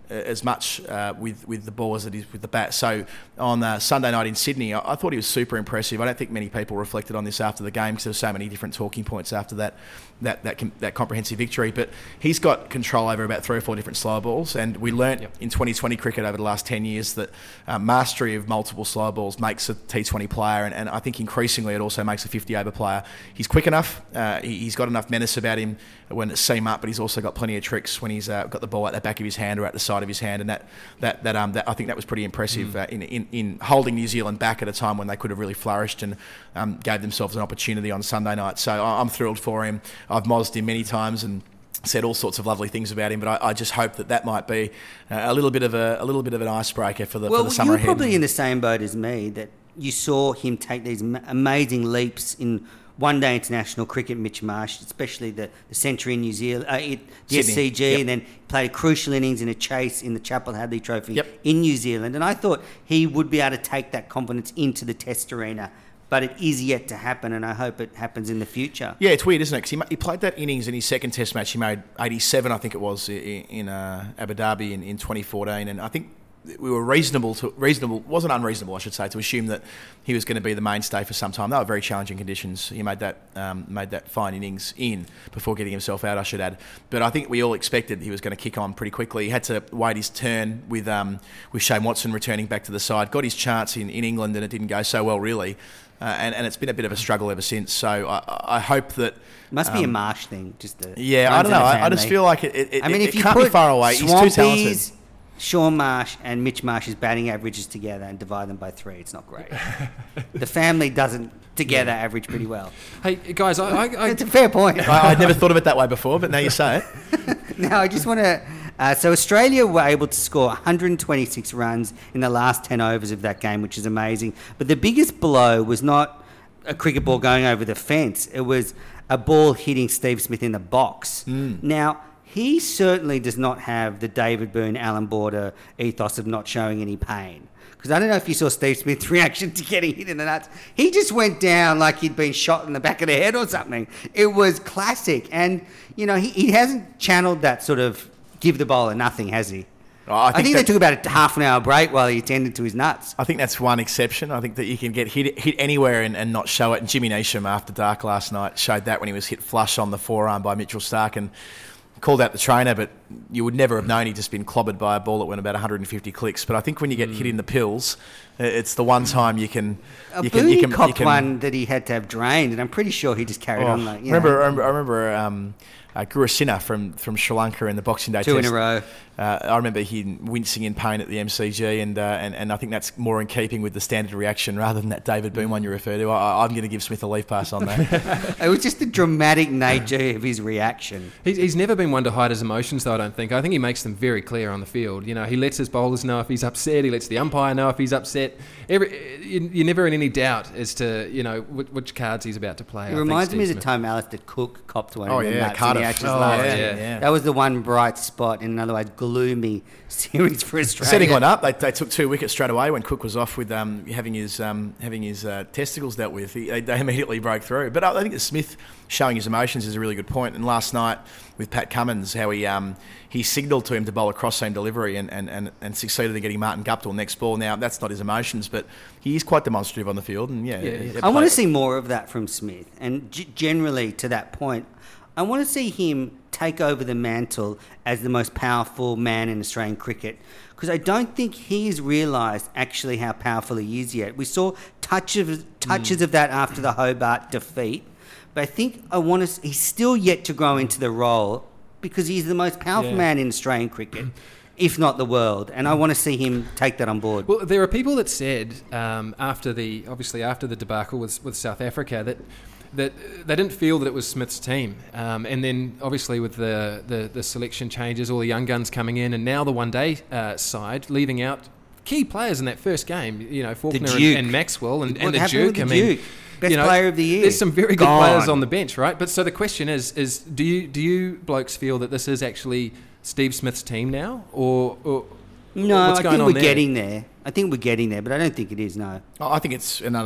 as much uh, with with the ball as it is with the bat. So on uh, Sunday night in Sydney, I, I thought he was super impressive. I don't think many people reflected on this after the game because there were so many different talking points after that that that, com- that comprehensive victory. But he's got control over about three or four different slow balls, and we learnt yep. in twenty twenty cricket over the last ten years that uh, mastery of multiple slow balls makes a T twenty player, and, and I think increasingly it also makes a fifty over player. He's quick enough. Uh, he, he's got enough menace about him when it's seam up, but he's also got plenty of tricks when he's uh, got the ball at the back of his hand or at the side of his hand, and that that that um that I think that was pretty impressive mm. uh, in, in in holding New Zealand back at a time when they could have really flourished and um, gave themselves an opportunity on Sunday night. So I'm thrilled for him. I've mozzed him many times and said all sorts of lovely things about him, but I, I just hope that that might be uh, a little bit of a, a little bit of an icebreaker for the well, for the summer you're ahead. Probably in the same boat as me, that you saw him take these ma- amazing leaps in one-day international cricket. Mitch Marsh, especially the, the century in New Zealand, uh, it, the Sydney. S C G, Yep. and then played a crucial innings in a chase in the Chappell Hadley Trophy Yep. in New Zealand. And I thought he would be able to take that confidence into the Test arena. But it is yet to happen, and I hope it happens in the future. Yeah, it's weird, isn't it? Because he, ma- he played that innings in his second Test match. He made eighty-seven, I think it was, in, in uh, Abu Dhabi in, in twenty fourteen. And I think we were reasonable, to reasonable, wasn't unreasonable, I should say, to assume that he was going to be the mainstay for some time. They were very challenging conditions. He made that um, made that fine innings in before getting himself out, I should add. But I think we all expected he was going to kick on pretty quickly. He had to wait his turn with um, with Shane Watson returning back to the side. Got his chance in, in England, and it didn't go so well, really. Uh, and, and it's been a bit of a struggle ever since. So I, I hope that... It must um, be a Marsh thing, just the yeah, I don't know. I, I just feel like it, it, I mean, it, if it you can't put be far away. He's too talented. Sean Marsh and Mitch Marsh's batting averages together and divide them by three, it's not great. The family doesn't together yeah. average pretty well. Hey, guys, I... I, I it's a fair point. I, I'd never thought of it that way before, but now you say it. Now, I just want to... Uh, so Australia were able to score one hundred twenty-six runs in the last ten overs of that game, which is amazing. But the biggest blow was not a cricket ball going over the fence. It was a ball hitting Steve Smith in the box. Mm. Now, he certainly does not have the David Byrne, Alan Border ethos of not showing any pain. Because I don't know if you saw Steve Smith's reaction to getting hit in the nuts. He just went down like he'd been shot in the back of the head or something. It was classic. And, you know, he, he hasn't channeled that sort of give the bowler nothing, has he? Oh, I think, I think that, they took about a half an hour break while he attended to his nuts. I think that's one exception. I think that you can get hit hit anywhere and, and not show it. And Jimmy Neesham, after dark last night, showed that when he was hit flush on the forearm by Mitchell Starc and called out the trainer, but you would never have known he'd just been clobbered by a ball that went about one hundred fifty clicks. But I think when you get mm. hit in the pills, it's the one time you can... A you can, you can, copped you can, one that he had to have drained, and I'm pretty sure he just carried oh, on like... You remember, know. I remember, I remember um, uh, Gurusina from, from Sri Lanka in the Boxing Day Two test. in a row. Uh, I remember him wincing in pain at the M C G, and, uh, and and I think that's more in keeping with the standard reaction rather than that David Boone one you refer to. I, I'm going to give Smith a leave pass on that. It was just the dramatic nature of his reaction. He's, he's never been one to hide his emotions, though, I don't think. I think he makes them very clear on the field. You know, he lets his bowlers know if he's upset. He lets the umpire know if he's upset. Every, you, you're never in any doubt as to, you know, which, which cards he's about to play. It I reminds think, me of Steve the Smith. time Alistair Cook copped one Oh, of the yeah, nuts in Cardiff. the Ashes Oh, last yeah, year. yeah. That was the one bright spot in an otherwise gloomy series for Australia. Setting one up, they, they took two wickets straight away when Cook was off with um, having his um, having his uh, testicles dealt with. He, they, they immediately broke through. But I, I think that Smith showing his emotions is a really good point. And last night with Pat Cummins, how he um, he signalled to him to bowl a cross-seam delivery and, and, and, and succeeded in getting Martin Guptill next ball. Now, that's not his emotions, but he is quite demonstrative on the field. And yeah, Yeah, it- yeah. it I want to played- see more of that from Smith. And g- generally, to that point, I want to see him take over the mantle as the most powerful man in Australian cricket, because I don't think he's realised actually how powerful he is yet. We saw touch of, touches mm. of that after the Hobart defeat, but I think I want to. He's still yet to grow into the role because he's the most powerful Yeah. man in Australian cricket, if not the world, and I want to see him take that on board. Well, there are people that said um, after the obviously after the debacle with with South Africa that that they didn't feel that it was Smith's team, um, and then obviously with the, the the selection changes, all the young guns coming in, and now the one day uh, side leaving out key players in that first game, you know, Faulkner and, and Maxwell and, What and the happened Duke. with the I mean, Duke? Best you know, player of the year. There's some very good Gone. players on the bench, right? But so the question is, is do you do you blokes feel that this is actually Steve Smith's team now, or, or No, what's I going think on we're there? getting there. I think we're getting there, but I don't think it is, no. I think it's another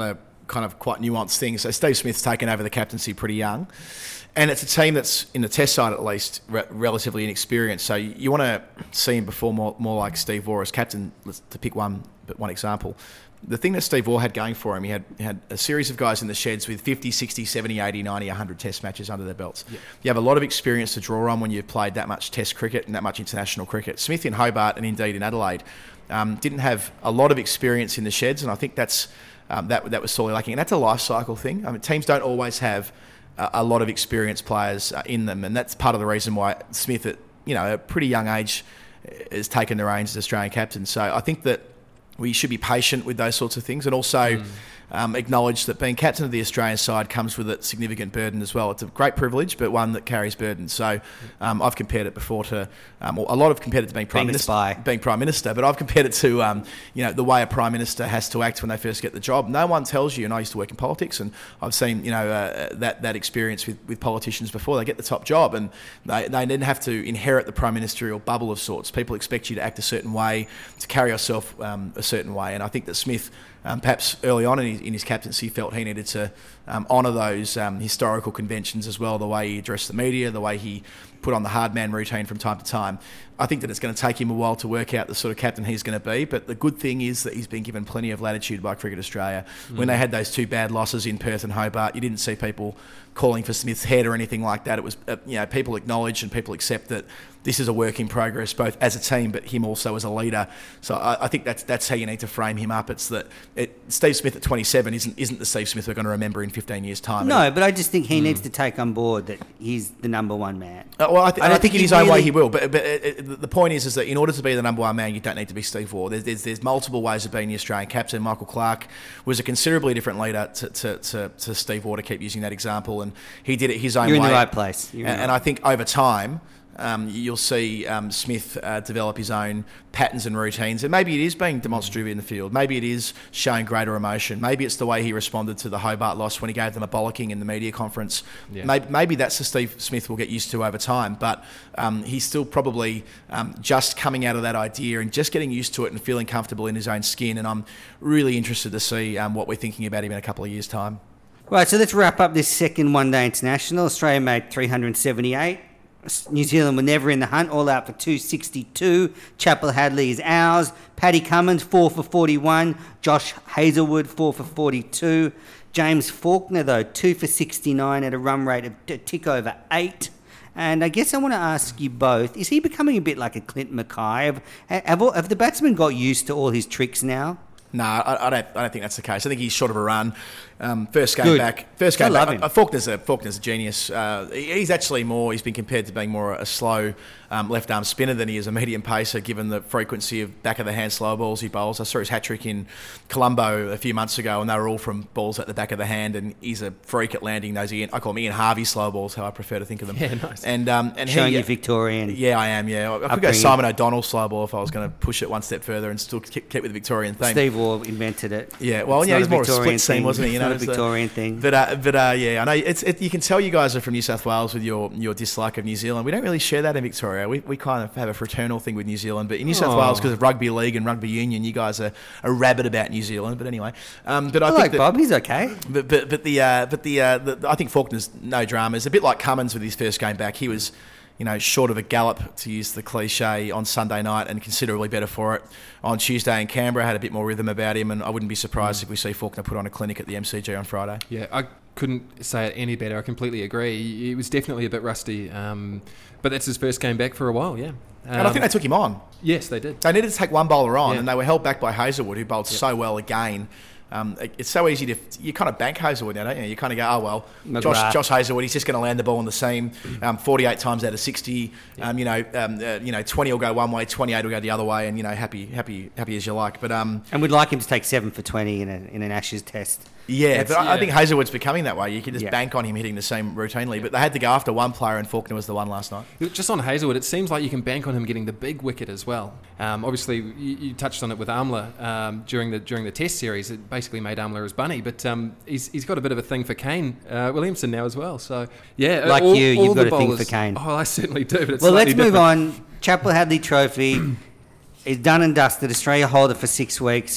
kind of quite nuanced things. So Steve Smith's taken over the captaincy pretty young. And it's a team that's, in the test side at least, re- relatively inexperienced. So you, you want to see him before more, more like Steve Waugh as captain, to pick one but one example. The thing that Steve Waugh had going for him, he had, he had a series of guys in the sheds with fifty, sixty, seventy, eighty, ninety, one hundred test matches under their belts. Yep. You have a lot of experience to draw on when you've played that much test cricket and that much international cricket. Smith in Hobart and indeed in Adelaide um, didn't have a lot of experience in the sheds, and I think that's um, that, that was sorely lacking. And that's a life cycle thing. I mean, teams don't always have a lot of experienced players in them, and that's part of the reason why Smith, at you know a pretty young age, has taken the reins as Australian captain. So I think that we should be patient with those sorts of things, and also mm. um, acknowledge that being captain of the Australian side comes with a significant burden as well. It's a great privilege, but one that carries burden. So um, I've compared it before to um, a lot of compared it to being prime being minister, spy. being prime minister, but I've compared it to um, you know the way a prime minister has to act when they first get the job. No one tells you, and I used to work in politics, and I've seen you know uh, that that experience with, with politicians before they get the top job, and they they then have to inherit the prime ministerial bubble of sorts. People expect you to act a certain way, to carry yourself um, a certain way, and I think that Smith, um, perhaps early on in his, in his captaincy, felt he needed to um, honour those um, historical conventions as well, the way he addressed the media, the way he put on the hard man routine from time to time. I think that it's going to take him a while to work out the sort of captain he's going to be, but the good thing is that he's been given plenty of latitude by Cricket Australia. Mm. When they had those two bad losses in Perth and Hobart, you didn't see people calling for Smith's head or anything like that. It was, uh, you know, people acknowledge and people accept that this is a work in progress, both as a team, but him also as a leader. So I, I think that's that's how you need to frame him up. It's that it, Steve Smith at twenty-seven isn't isn't the Steve Smith we're going to remember in fifteen years' time. No, but I just think he mm. needs to take on board that he's the number one man. Uh, well, I, th- I, I think, think in his really... own way he will. But but it, it, the point is, is that in order to be the number one man, you don't need to be Steve Waugh. There's, there's there's multiple ways of being the Australian captain. Michael Clarke was a considerably different leader to to, to, to Steve Waugh, to keep using that example, and he did it his own You're way. in the right place. You're and, and I think over time, Um, you'll see um, Smith uh, develop his own patterns and routines, and maybe it is being demonstrative in the field. Maybe it is showing greater emotion. Maybe it's the way he responded to the Hobart loss when he gave them a bollocking in the media conference. Yeah. Maybe, maybe that's the Steve Smith we'll get used to over time, but um, he's still probably um, just coming out of that idea and just getting used to it and feeling comfortable in his own skin, and I'm really interested to see um, what we're thinking about him in a couple of years' time. Right, so let's wrap up this second one-day international. Australia made three hundred seventy-eight. New Zealand were never in the hunt, all out for two sixty-two. Chappell Hadley is ours. Paddy Cummins, four for forty-one. Josh Hazlewood, four for forty-two. James Faulkner, though, two for sixty-nine at a run rate of a tick over eight. And I guess I want to ask you both, is he becoming a bit like a Clint Mackay? Have, have, all, have the batsmen got used to all his tricks now? No, I, I don't. I don't think that's the case. I think he's short of a run. Um, first game Good. back. First game I love back. him. Uh, Faulkner's a Faulkner's a genius. Uh, he, he's actually more. He's been compared to being more a slow um, left arm spinner than he is a medium pacer, given the frequency of back of the hand slow balls he bowls. I saw his hat trick in Colombo a few months ago, and they were all from balls at the back of the hand. And he's a freak at landing those. Ian, I call them Ian Harvey slow balls. How I prefer to think of them. Yeah, nice. And um, and showing he, you Victorian. Yeah, I am. Yeah, I could go Simon O'Donnell slow ball if I was going to push it one step further and still keep, keep with the Victorian theme. Steve Waugh invented it. Yeah, well, it's yeah, he's more Victorian a split seam, wasn't he? It's You know, not a Victorian the, thing. But uh, but uh, yeah, I know it's it, you can tell you guys are from New South Wales with your your dislike of New Zealand. We don't really share that in Victoria. We we kind of have a fraternal thing with New Zealand, but in New South Oh. Wales, because of rugby league and rugby union, you guys are, are rabid about New Zealand. But anyway, um, but I, I think like that, Bob. He's okay. But but but the uh, but the, uh, the I think Faulkner's no drama. It's a bit like Cummins with his first game back. He was, you know, short of a gallop, to use the cliche, on Sunday night, and considerably better for it on Tuesday in Canberra. Had a bit more rhythm about him, and I wouldn't be surprised mm. if we see Faulkner put on a clinic at the M C G on Friday. Yeah, I couldn't say it any better. I completely agree. He was definitely a bit rusty, um, but that's his first game back for a while, yeah. Um, And I think they took him on. Yes, they did. They needed to take one bowler on, Yeah. and they were held back by Hazlewood, who bowled Yep. so well again. Um, it- it's so easy to you kind of bank Hazlewood now, don't you? You kind of go, oh well, McGrath. Josh, Josh Hazlewood, he's just going to land the ball in the seam, um, forty-eight times out of sixty. Um, you know, um, uh, you know, twenty will go one way, twenty-eight will go the other way, and you know, happy, happy, happy as you like. But um, And we'd like him to take seven for twenty in, a, in an Ashes test. yeah, That's- but I, I yeah. think Hazlewood's becoming that way. You can just Yeah. bank on him hitting the same routinely. But they had to go after one player, and Faulkner was the one last night. Just on Hazlewood, it seems like you can bank on him getting the big wicket as well. Um, obviously, you, you touched on it with Amla um, during the during the Test series. It basically made Amla his bunny, but um, he's he's got a bit of a thing for Kane uh, Williamson now as well. So yeah, Like all, you, all you've the got a thing bowlers- for Kane. Oh, I certainly do. But it's Well, let's slightly move different. on. Chappell Hadley Trophy is done and dusted. Australia hold it for six weeks.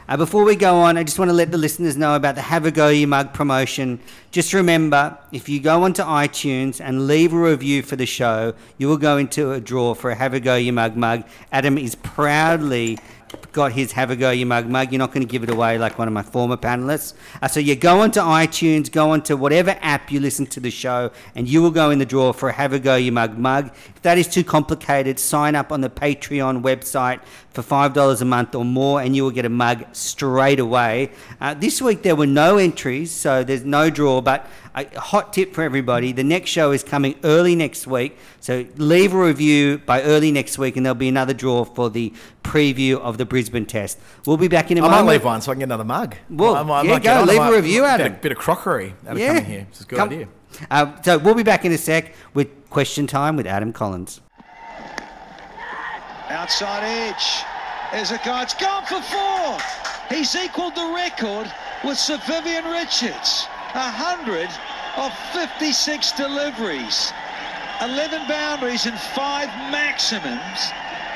Uh, before we go on, I just want to let the listeners know about the Have a Go Your Mug promotion. Just remember, if you go onto iTunes and leave a review for the show, you will go into a draw for a Have a Go Your Mug mug. Adam is proudly got his Have a Go Your Mug mug. You're not going to give it away like one of my former panelists. Uh, so you go onto iTunes, go onto whatever app you listen to the show, and you will go in the draw for a Have a Go Your Mug mug. If that is too complicated, sign up on the Patreon website for five dollars a month or more, and you will get a mug straight away. Uh, this week there were no entries, so there's no draw, but a hot tip for everybody, the next show is coming early next week, so leave a review by early next week and there'll be another draw for the preview of the Brisbane Test. We'll be back in a I moment. might leave one so I can get another mug. Well, I might, I yeah, might go, get on, leave I a might- review, bit Adam. of- Bit of crockery out of Yeah. coming here. It's a good Come- idea. Uh, so we'll be back in a sec with Question Time with Adam Collins. Outside edge. There's a guy. It's gone for four. He's equalled the record with Sir Vivian Richards. one hundred of fifty-six deliveries. eleven boundaries and five maximums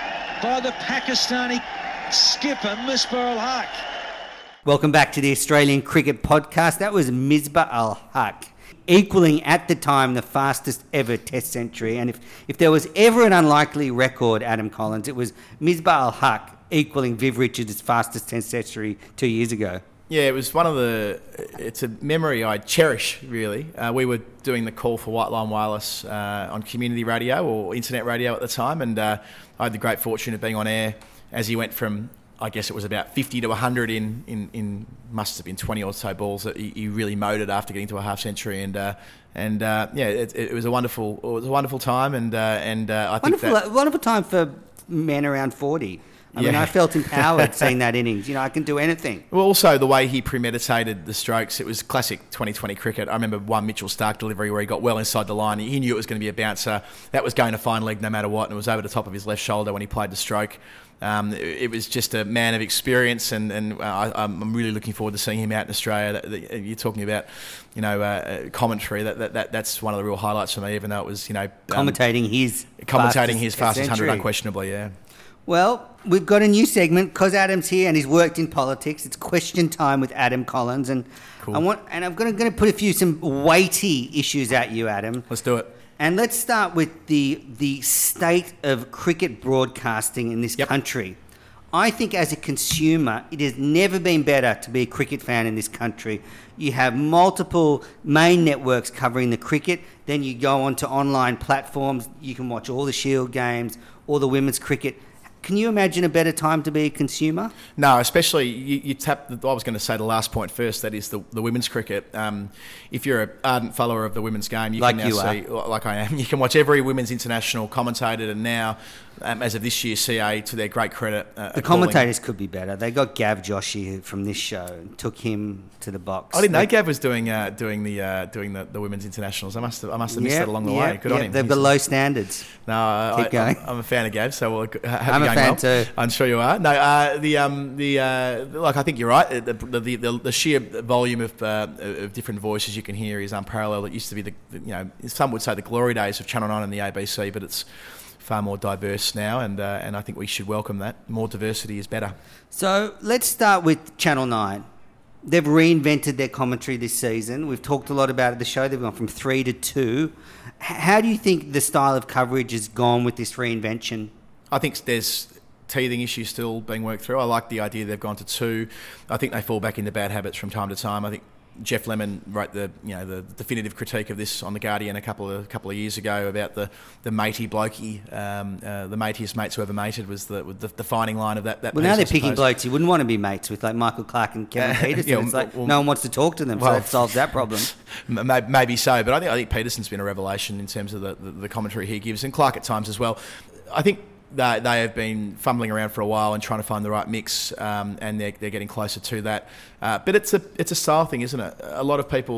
by the Pakistani skipper, Misbah al-Haq. Welcome back to the Australian Cricket Podcast. That was Misbah al-Haq, equalling at the time the fastest ever Test century. And if, if there was ever an unlikely record, Adam Collins, it was Misbah al-Haq equalling Viv Richards' fastest Test century two years ago. Yeah, it was one of the. It's a memory I cherish, really. Uh, we were doing the call for White Line Wireless uh, on community radio or internet radio at the time, and uh, I had the great fortune of being on air as he went from, I guess it was about fifty to one hundred in, in, in must have been twenty or so balls that he, he really motored after getting to a half century, and uh, and uh, yeah, it, it was a wonderful, it was a wonderful time, and uh, and uh, I think Wonderful, that. wonderful time for men around forty. I mean, Yeah. I felt empowered seeing that innings. You know, I can do anything. Well, also the way he premeditated the strokes, it was classic twenty twenty cricket. I remember one Mitchell Stark delivery where he got well inside the line. He knew it was going to be a bouncer. That was going to fine leg no matter what, and it was over the top of his left shoulder when he played the stroke. Um, it, it was just a man of experience, and, and I, I'm really looking forward to seeing him out in Australia. That, that, you're talking about, you know, uh, commentary. That, that, that That's one of the real highlights for me, even though it was, you know... Um, Commentating his commentating fastest his fastest century. hundred, unquestionably, yeah. Well, we've got a new segment because Adam's here and he's worked in politics. It's Question Time with Adam Collins, and Cool. I want and I'm going to, going to put a few some weighty issues at you, Adam. Let's do it. And let's start with the the state of cricket broadcasting in this Yep. country. I think as a consumer, it has never been better to be a cricket fan in this country. You have multiple main networks covering the cricket. Then you go onto online platforms. You can watch all the Shield games, all the women's cricket. Can you imagine a better time to be a consumer? No, especially you, you tap. The, I was going to say the last point first. That is the, the women's cricket. Um, if you're an ardent follower of the women's game, you Like can now you are. see, like I am, you can watch every women's international commentated, and now, um, as of this year, C A to their great credit, uh, The are calling- commentators could be better. They got Gav Joshi from this show and took him to the box. I didn't know They- Gav was doing uh, doing the uh, doing the, the women's internationals. I must have I must have missed Yep, that along the yep, way. Good yep. on him. They've He's- got low standards. No, I, Keep I, going. I'm, I'm a fan of Gav, so we'll ha- have I'm you a going fan well. too. I'm sure you are. No, uh, the um, the uh, like I think you're right. The the, the, the, the sheer volume of, uh, of different voices you can hear is unparalleled. It used to be the, the you know some would say the glory days of Channel Nine and the A B C, but it's far more diverse now, and uh, and I think we should welcome that. More diversity is better. So let's start with Channel nine. They've reinvented their commentary this season. We've talked a lot about it. The show, they've gone from three to two. H- How do you think the style of coverage has gone with this reinvention? I think there's teething issues still being worked through. I like the idea they've gone to two. I think they fall back into bad habits from time to time. I think Jeff Lemon wrote the you know the definitive critique of this on the Guardian a couple of a couple of years ago about the the matey blokey, um, uh, the matiest mates who ever mated was the the defining line of that. that Well, piece, now I they're picking suppose. blokes you wouldn't want to be mates with, like Michael Clark and Kevin Uh, Peterson. yeah, it's like well- no one wants to talk to them, so well- that solves that problem. M- may- Maybe so, but I think I think Peterson's been a revelation in terms of the, the, the commentary he gives, and Clark at times as well. I think they, they have been fumbling around for a while and trying to find the right mix, um, and they're, they're getting closer to that. Uh, but it's a it's a style thing, isn't it? A lot of people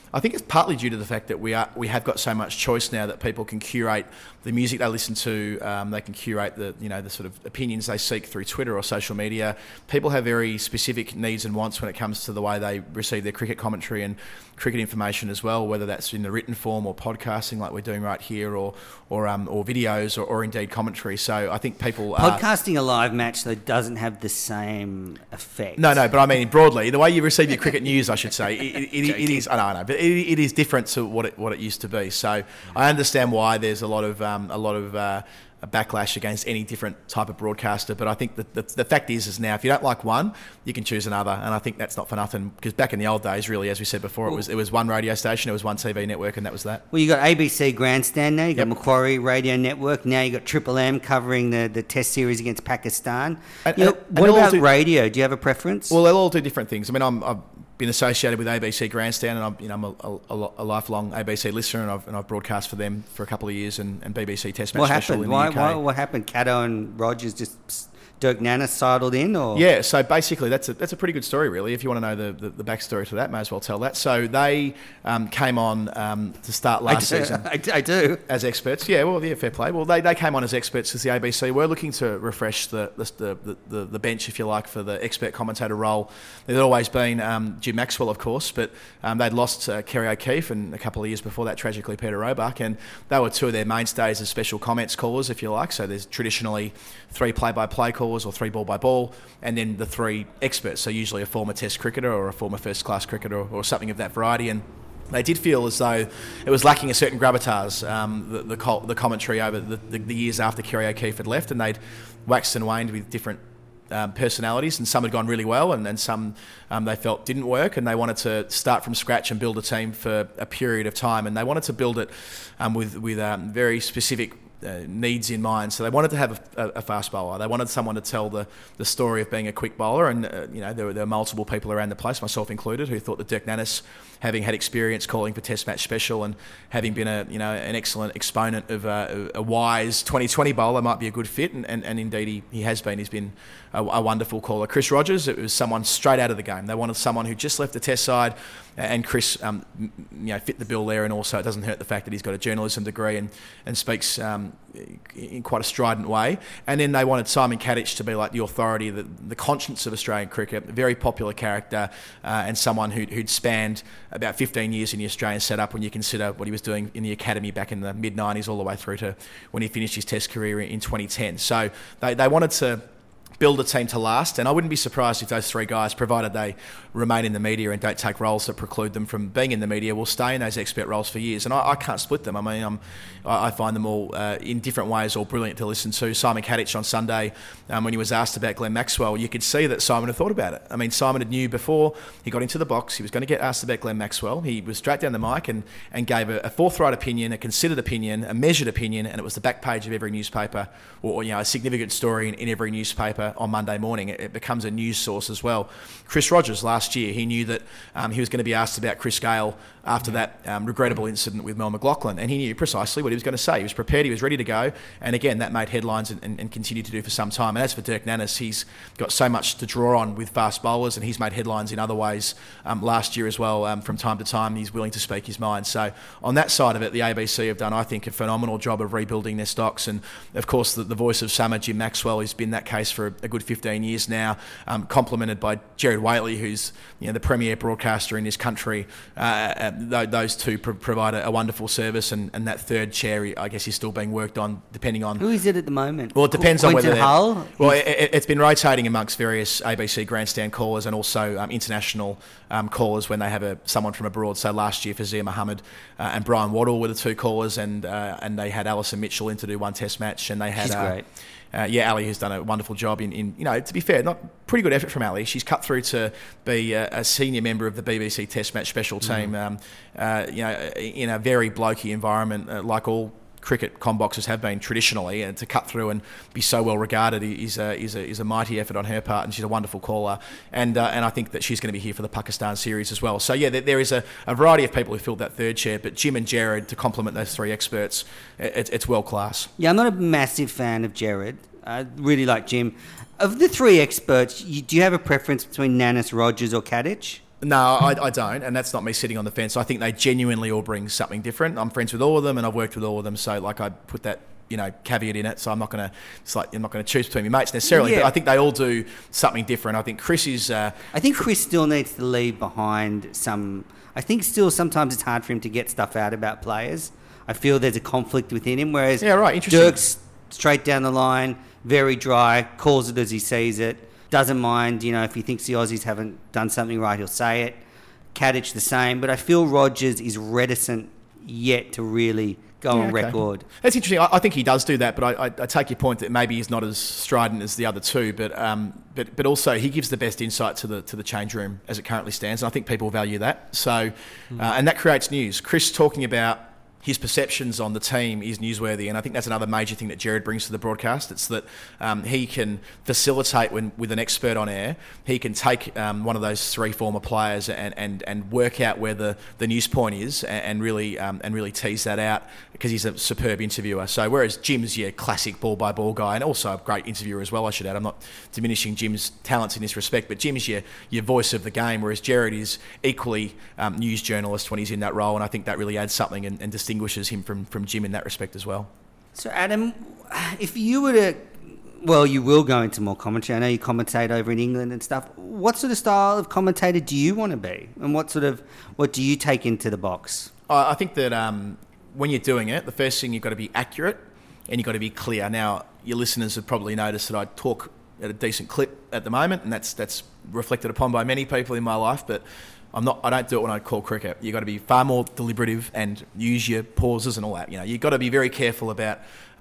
I think it's partly due to the fact that we are we have got so much choice now that people can curate the music they listen to. Um, they can curate the you know the sort of opinions they seek through Twitter or social media. People have very specific needs and wants when it comes to the way they receive their cricket commentary and cricket information as well, whether that's in the written form or podcasting like we're doing right here, or or um, or videos, or, or indeed commentary. So I think people are... Podcasting a live match though doesn't have the same effect. No, no, but I mean broadly, the way you receive your cricket news, I should say, it, it, it, it is. I know, I know, but it, it is different to what it what it used to be. So I understand why there's a lot of um, a lot of uh, a backlash against any different type of broadcaster. But I think that the, the fact is, is now if you don't like one, you can choose another, and I think that's not for nothing. Because back in the old days, really, as we said before, it was it was one radio station, it was one T V network, and that was that. Well, you got A B C Grandstand now, you got Yep. Macquarie Radio Network. Now you got Triple M covering the, the Test series against Pakistan. And- You know, and- and what all about do- radio? Do you have a preference? Well, they'll all do different things. I mean, I'm, I've been associated with A B C Grandstand, and I'm, you know, I'm a, a, a lifelong A B C listener, and I've, and I've broadcast for them for a couple of years, and, and B B C Test Match what Special happened? in the Why, U K. why? What happened? Caddo and Rogers just Dirk Nannes sidled in, or Yeah, so basically that's a that's a pretty good story, really. If you want to know the, the, the backstory to that, may as well tell that. So they um, came on um, to start I last do, season I, do- I do. as experts. Yeah, well, yeah, fair play. Well, they, they came on as experts because the A B C were looking to refresh the the, the, the the bench, if you like, for the expert commentator role. There'd always been um, Jim Maxwell, of course, but um, they'd lost uh, Kerry O'Keefe, and a couple of years before that, tragically, Peter Roebuck, and they were two of their mainstays as special comments callers, if you like. So there's traditionally three play-by-play callers or three ball-by-ball, and then the three experts, so usually a former Test cricketer or a former first-class cricketer or, or something of that variety. And they did feel as though it was lacking a certain gravitas, um, the, the, co- the commentary over the, the, the years after Kerry O'Keefe had left, and they'd waxed and waned with different um, personalities, and some had gone really well, and, and some um, they felt didn't work, and they wanted to start from scratch and build a team for a period of time, and they wanted to build it um, with, with um, very specific Uh, needs in mind. So they wanted to have a, a, a fast bowler. They wanted someone to tell the, the story of being a quick bowler, and uh, you know there were, there were multiple people around the place, myself included, who thought that Dirk Nannes, having had experience calling for Test Match Special and having been a you know an excellent exponent of a, a wise twenty twenty bowler, might be a good fit, and, and, and indeed he, he has been. He's been a, a wonderful caller. Chris Rogers, it was someone straight out of the game. They wanted someone who just left the Test side, and Chris um, you know fit the bill there, and also it doesn't hurt the fact that he's got a journalism degree and and speaks um, in quite a strident way. And then they wanted Simon Kadich to be like the authority, the, the conscience of Australian cricket, a very popular character, uh, and someone who'd, who'd spanned about fifteen years in the Australian setup when you consider what he was doing in the academy back in the mid nineties all the way through to when he finished his Test career in twenty ten. So they, they wanted to build a team to last, and I wouldn't be surprised if those three guys, provided they remain in the media and don't take roles that preclude them from being in the media, will stay in those expert roles for years. And I, I can't split them. I mean, I'm, I find them all uh, in different ways all brilliant to listen to. Simon Kadich on Sunday, um, when he was asked about Glenn Maxwell, you could see that Simon had thought about it. I mean, Simon had knew before he got into the box he was going to get asked about Glenn Maxwell. He was straight down the mic and, and gave a, a forthright opinion, a considered opinion, a measured opinion, and it was the back page of every newspaper, or, you know, a significant story in, in every newspaper on Monday morning. It, it becomes a news source as well. Chris Rogers last year, he knew that um, he was going to be asked about Chris Gale after that um, regrettable incident with Mel McLaughlin, and he knew precisely what he was going to say. He was prepared, he was ready to go, and again, that made headlines and, and, and continued to do for some time. And as for Dirk Nannes, he's got so much to draw on with fast bowlers, and he's made headlines in other ways um, last year as well. Um, from time to time, he's willing to speak his mind. So on that side of it, the A B C have done, I think, a phenomenal job of rebuilding their stocks, and of course the, the voice of summer, Jim Maxwell, has been that case for a good fifteen years now, um, complemented by Gerard Whateley, who's you know the premier broadcaster in this country. Uh, th- those two pr- provide a, a wonderful service, and, and that third chair, I guess, is still being worked on, depending on... Who is it at the moment? Well, it depends on whether... Quentin Hull? Well, it, it, it's been rotating amongst various A B C Grandstand callers and also um, international um, callers when they have a someone from abroad. So last year, Fazia Muhammad uh, and Brian Waddle were the two callers, and uh, and they had Alison Mitchell in to do one Test match, and they had... She's uh, great. Uh, yeah, Ali, who's done a wonderful job in, in, you know, to be fair, not pretty good effort from Ali. She's cut through to be a, a senior member of the B B C Test Match Special team, mm. um, uh, you know, in a very blokey environment, uh, like all cricket comboxers have been traditionally, and to cut through and be so well regarded is a, is a, is a mighty effort on her part, and she's a wonderful caller, and uh, and I think that she's going to be here for the Pakistan series as well. So yeah, there, there is a, a variety of people who filled that third chair, but Jim and Gerard, to complement those three experts, it, it's world class. Yeah, I'm not a massive fan of Gerard. I really like Jim. Of the three experts, you, do you have a preference between Nannes, Rogers or Kadich? No, I, I don't, and that's not me sitting on the fence. I think they genuinely all bring something different. I'm friends with all of them, and I've worked with all of them, so like I put that, you know, caveat in it. So I'm not going to, it's like I'm not going to choose between my mates necessarily. Yeah. But I think they all do something different. I think Chris is. Uh, I think Chris still needs to leave behind some. I think still sometimes it's hard for him to get stuff out about players. I feel there's a conflict within him, whereas Yeah, right, interesting. Dirk's straight down the line, very dry, calls it as he sees it, doesn't mind, you know, if he thinks the Aussies haven't done something right, he'll say it. Kadich the same, but I feel Rogers is reticent yet to really go Yeah, on okay. record. That's interesting. I, I think he does do that, but I, I, I take your point that maybe he's not as strident as the other two. But um, but but also he gives the best insight to the to the change room as it currently stands, and I think people value that. So uh, and that creates news. Chris talking about his perceptions on the team is newsworthy, and I think that's another major thing that Jared brings to the broadcast. It's that um, he can facilitate when with an expert on air. He can take um, one of those three former players and, and, and work out where the, the news point is, and, and really um, and really tease that out because he's a superb interviewer. So whereas Jim's your classic ball by ball guy and also a great interviewer as well, I should add. I'm not diminishing Jim's talents in this respect, but Jim's your your voice of the game, whereas Jared is equally um, news journalist when he's in that role, and I think that really adds something and, and distinguishes distinguishes him from, from Jim in that respect as well. So, Adam, if you were to, well, you will go into more commentary. I know you commentate over in England and stuff. What sort of style of commentator do you want to be? And what sort of, what do you take into the box? I think that um, when you're doing it, the first thing you've got to be accurate and you've got to be clear. Now, your listeners have probably noticed that I talk at a decent clip at the moment, and that's that's reflected upon by many people in my life, but I'm not. I don't do it when I call cricket. You've got to be far more deliberative and use your pauses and all that. You know, you've got to be very careful about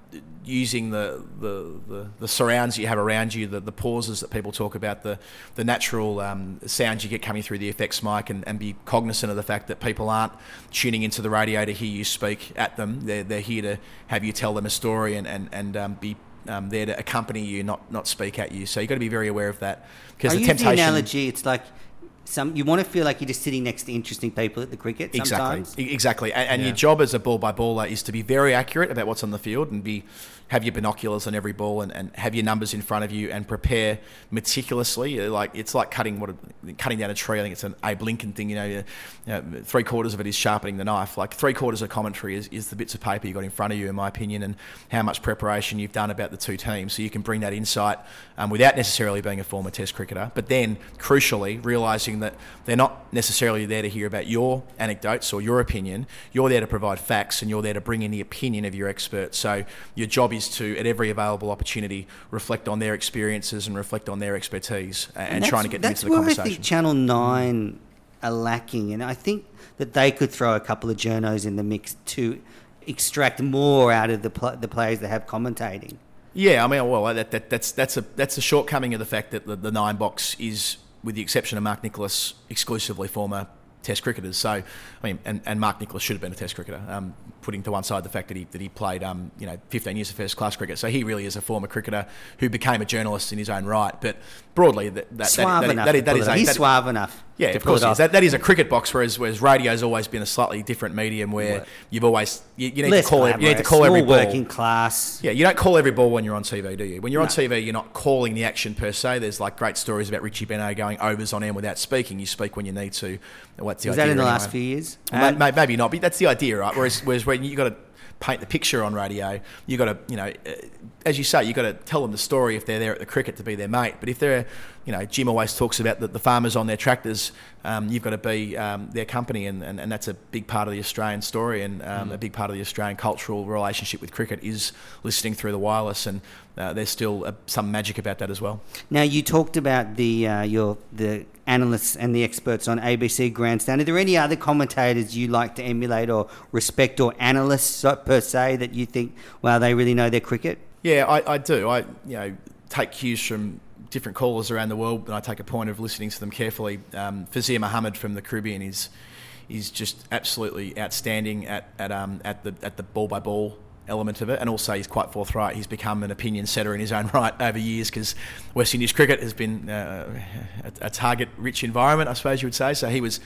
using the the, the, the surrounds you have around you, the, the pauses that people talk about, the the natural um, sounds you get coming through the effects mic, and, and be cognizant of the fact that people aren't tuning into the radio to hear you speak at them. They're they're here to have you tell them a story and and and um, be um, there to accompany you, not not speak at you. So you've got to be very aware of that. Because I the use temptation. the analogy. It's like. Some, you want to feel like you're just sitting next to interesting people at the cricket sometimes. Exactly, exactly. And, and Yeah. your job as a ball-by-baller is to be very accurate about what's on the field and be have your binoculars on every ball and, and have your numbers in front of you and prepare meticulously. Like it's like cutting what a, cutting down a tree. I think it's an Abe Lincoln thing. You know, you, you know, three quarters of it is sharpening the knife. Like three quarters of commentary is, is the bits of paper you got in front of you, in my opinion, and how much preparation you've done about the two teams, so you can bring that insight um, without necessarily being a former Test cricketer. But then, crucially, realising that they're not necessarily there to hear about your anecdotes or your opinion. You're there to provide facts, and you're there to bring in the opinion of your expert. So your job is to, at every available opportunity, reflect on their experiences and reflect on their expertise, and, and trying to get them into the conversation. That's conversation. where I think Channel nine are lacking, and I think that they could throw a couple of journos in the mix to extract more out of the pl- the players that have commentating. Yeah, I mean, well, that, that that's that's a that's a shortcoming of the fact that the, the nine box is, with the exception of Mark Nicholas, exclusively former Test cricketers. So, I mean, and, and Mark Nicholas should have been a Test cricketer, um, putting to one side the fact that he that he played, um, you know, fifteen years of first class cricket. So he really is a former cricketer who became a journalist in his own right. But broadly, that that, Suave that, enough. that, to that, that pull is it a, off. He's that, suave enough. Yeah, to of pull course it it is. off. That, that is a cricket box, whereas whereas radio's always been a slightly different medium where Right. you've always you, you need Less to call it, you need to glamorous, call every more ball. working class. Yeah, you don't call every ball when you're on T V, do you? When you're on No. T V, you're not calling the action per se. There's like great stories about Richie Benaud going overs on end without speaking. You speak when you need to. What's the Was idea that in the anyway? last few years? Well, Um, may- maybe not, but that's the idea, right? Whereas, whereas when you got to paint the picture on radio, you got to, you know, uh, as you say, you got to tell them the story if they're there at the cricket to be their mate. But if they're, you know, Jim always talks about the, the farmers on their tractors. Um, you've got to be um, their company, and, and, and that's a big part of the Australian story, and um, mm. a big part of the Australian cultural relationship with cricket is listening through the wireless, and uh, there's still uh, some magic about that as well. Now, you talked about the uh, your the analysts and the experts on A B C Grandstand. Are there any other commentators you like to emulate or respect, or analysts per se, that you think, wow, they really know their cricket? Yeah, I, I do. I you know take cues from different callers around the world, and I take a point of listening to them carefully. Um, Fazir Muhammad from the Caribbean is is just absolutely outstanding at at um at the at the ball by ball element of it, and also he's quite forthright. He's become an opinion setter in his own right over years, because West Indies cricket has been uh, a, a target rich environment, I suppose you would say. So he was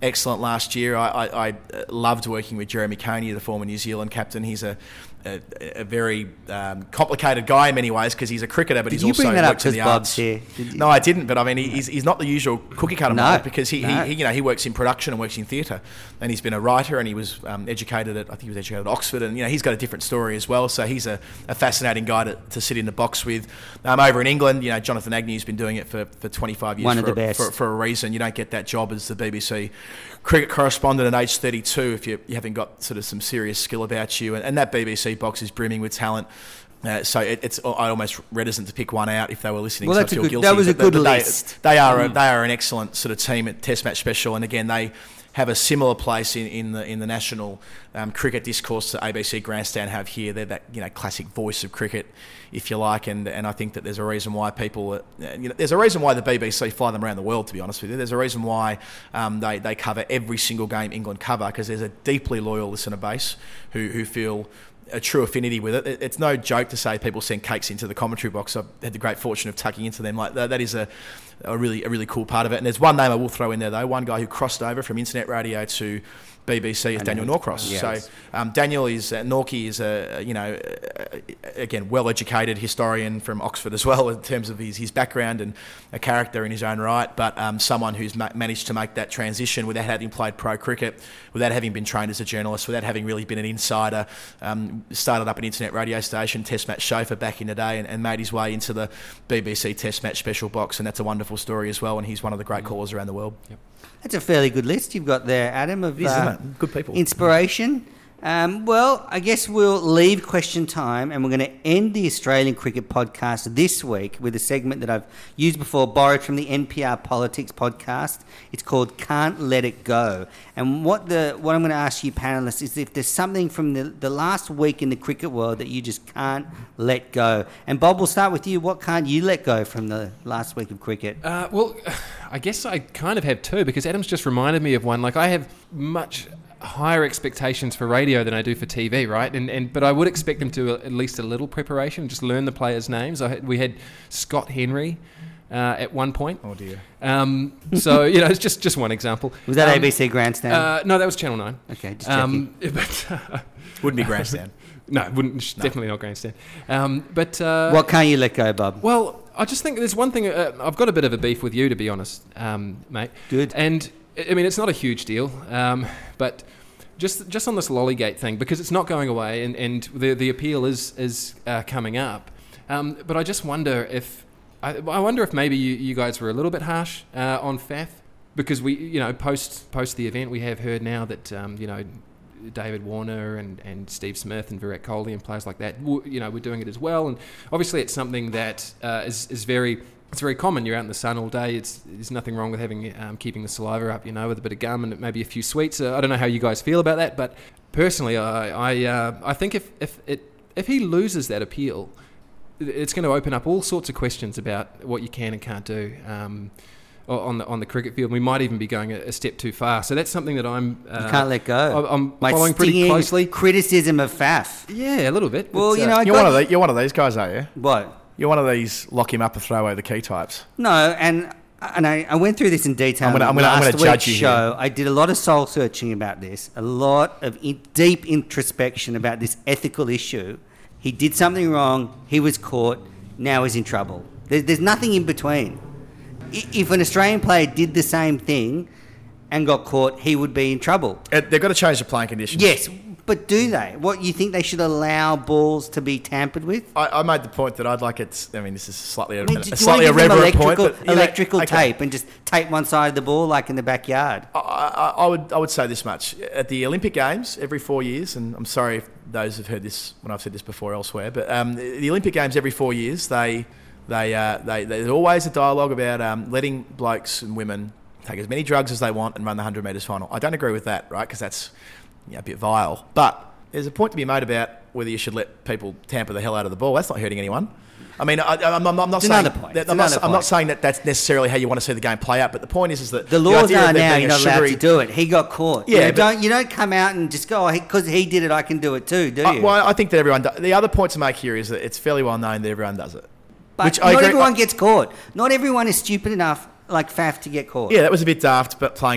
excellent last year. I, I, I loved working with Jeremy Coney, the former New Zealand captain. He's a A, a very um, complicated guy in many ways because he's a cricketer, but Did he's you also bring that up worked in because the Bob's arts. here? Did you? No, I didn't. But I mean, he, he's he's not the usual cookie cutter No, model because he, no. he, he you know he works in production and works in theatre, and he's been a writer and he was um, educated at I think he was educated at Oxford, and you know he's got a different story as well. So he's a, a fascinating guy to, to sit in the box with. Um, over in England, you know Jonathan Agnew's been doing it for, for twenty-five years. One for, of the best. For, for a reason. You don't get that job as the B B C cricket correspondent at age thirty-two if you, you haven't got sort of some serious skill about you, and, and that B B C box is brimming with talent. Uh, so it, it's I almost reticent to pick one out if they were listening. Well, so that's I a feel good- guilty. that was a But good they, list. They, they are Mm. a, they are an excellent sort of team at Test Match Special, and again they have a similar place in, in the in the national um, cricket discourse that A B C Grandstand have here. They're that you know classic voice of cricket, if you like, and and I think that there's a reason why people, uh, you know, there's a reason why the B B C fly them around the world. To be honest with you, there's a reason why um, they they cover every single game England cover because there's a deeply loyal listener base who who feel a true affinity with it. It's no joke to say people send cakes into the commentary box. I've had the great fortune of tucking into them. Like that, that is a, a really a really cool part of it. And there's one name I will throw in there though. One guy who crossed over from internet radio to B B C is Daniel Norcross. Yes. So um, Daniel is uh, Norkie is a you know uh, again well-educated historian from Oxford as well in terms of his his background and a character in his own right. But um, someone who's ma- managed to make that transition without having played pro cricket, without having been trained as a journalist, without having really been an insider. Um, started up an internet radio station, Test Match Chauffeur back in the day, and, and made his way into the B B C Test Match Special box, and that's a wonderful story as well. And he's one of the great callers around the world. Yep. That's a fairly good list you've got there, Adam, of It is, uh, isn't it? Good people. inspiration. Um, well, I guess we'll leave question time and we're going to end the Australian Cricket Podcast this week with a segment that I've used before, borrowed from the N P R Politics podcast. It's called Can't Let It Go. And what the what I'm going to ask you panellists is if there's something from the, the last week in the cricket world that you just can't let go. And Bob, we'll start with you. What can't you let go from the last week of cricket? Uh, well, I guess I kind of have two because Adam's just reminded me of one. Like I have much higher expectations for radio than I do for T V, right? And and but I would expect them to at least a little preparation, just learn the players' names. I had, we had Scott Henry uh, at one point. Oh dear. Um, so you know, it's just just one example. Was that um, A B C Grandstand? Uh, no, that was Channel Nine. Okay, just checking. Um, but uh, Wouldn't be Grandstand. no, wouldn't definitely not Grandstand. Um, but uh, What can't you let go, Bob? well, I just think there's one thing. Uh, I've got a bit of a beef with you, to be honest, um, mate. Good. And I mean, it's not a huge deal, um, but just just on this Lollygate thing, because it's not going away, and, and the the appeal is is uh, coming up. Um, but I just wonder if I, I wonder if maybe you, you guys were a little bit harsh uh, on Faf, because we you know post post the event we have heard now that um, you know. David Warner and, and Steve Smith and Virat Kohli and players like that, you know, we're doing it as well. And obviously it's something that uh, is, is very, it's very common. You're out in the sun all day. It's There's nothing wrong with having um, keeping the saliva up, you know, with a bit of gum and maybe a few sweets. Uh, I don't know how you guys feel about that, but personally, I I, uh, I think if if it if he loses that appeal, it's going to open up all sorts of questions about what you can and can't do. Um, on the on the cricket field, we might even be going a, a step too far. So that's something that I'm uh, You can't let go. I- I'm like following pretty stinging closely. criticism of Faf. Yeah, a little bit. Well, but, you uh, know, I You're got, one of the, you're one of these guys, are you? what? You're one of these lock him up and throw away the key types. No, and and I, I went through this in detail. I'm gonna- in I'm gonna- I'm last gonna judge week's you show. I did a lot of soul searching about this, a lot of in, deep introspection about this ethical issue. He did something wrong. He was caught. Now he's in trouble. There, there's nothing in between. I- If an Australian player did the same thing and got caught, he would be in trouble. Uh, They've got to change the playing conditions. Yes, but do they? What, you think they should allow balls to be tampered with? I, I made the point that I'd like it. I mean, this is slightly a, I mean, a do you slightly want to give them irreverent point, electrical, but you know, electrical okay. tape and just tape one side of the ball like in the backyard? I, I, I would I would say this much: at the Olympic Games, every four years, and I'm sorry if those have heard this when I've said this before elsewhere, but um, the, the Olympic Games every four years, they they uh, they there's always a dialogue about um, letting blokes and women take as many drugs as they want and run the hundred metres final. I don't agree with that, right? Because that's you know, a bit vile. But there's a point to be made about whether you should let people tamper the hell out of the ball. That's not hurting anyone. I mean, I, I'm, I'm, I'm not It's saying another point. that, It's I'm, not, another I'm not point. saying that that's necessarily how you want to see the game play out. But the point is, is that The laws idea of are there now being you're a not allowed sugary- to do it. He got caught. Yeah, you but- don't you don't come out and just go, oh, because he, he did it, I can do it too, do you? Uh, well, I think that everyone. Do, the other point to make here is that it's fairly well known that everyone does it. but which not I agree- everyone gets caught. Not everyone is stupid enough like Faf to get caught. Yeah, that was a bit daft, but playing up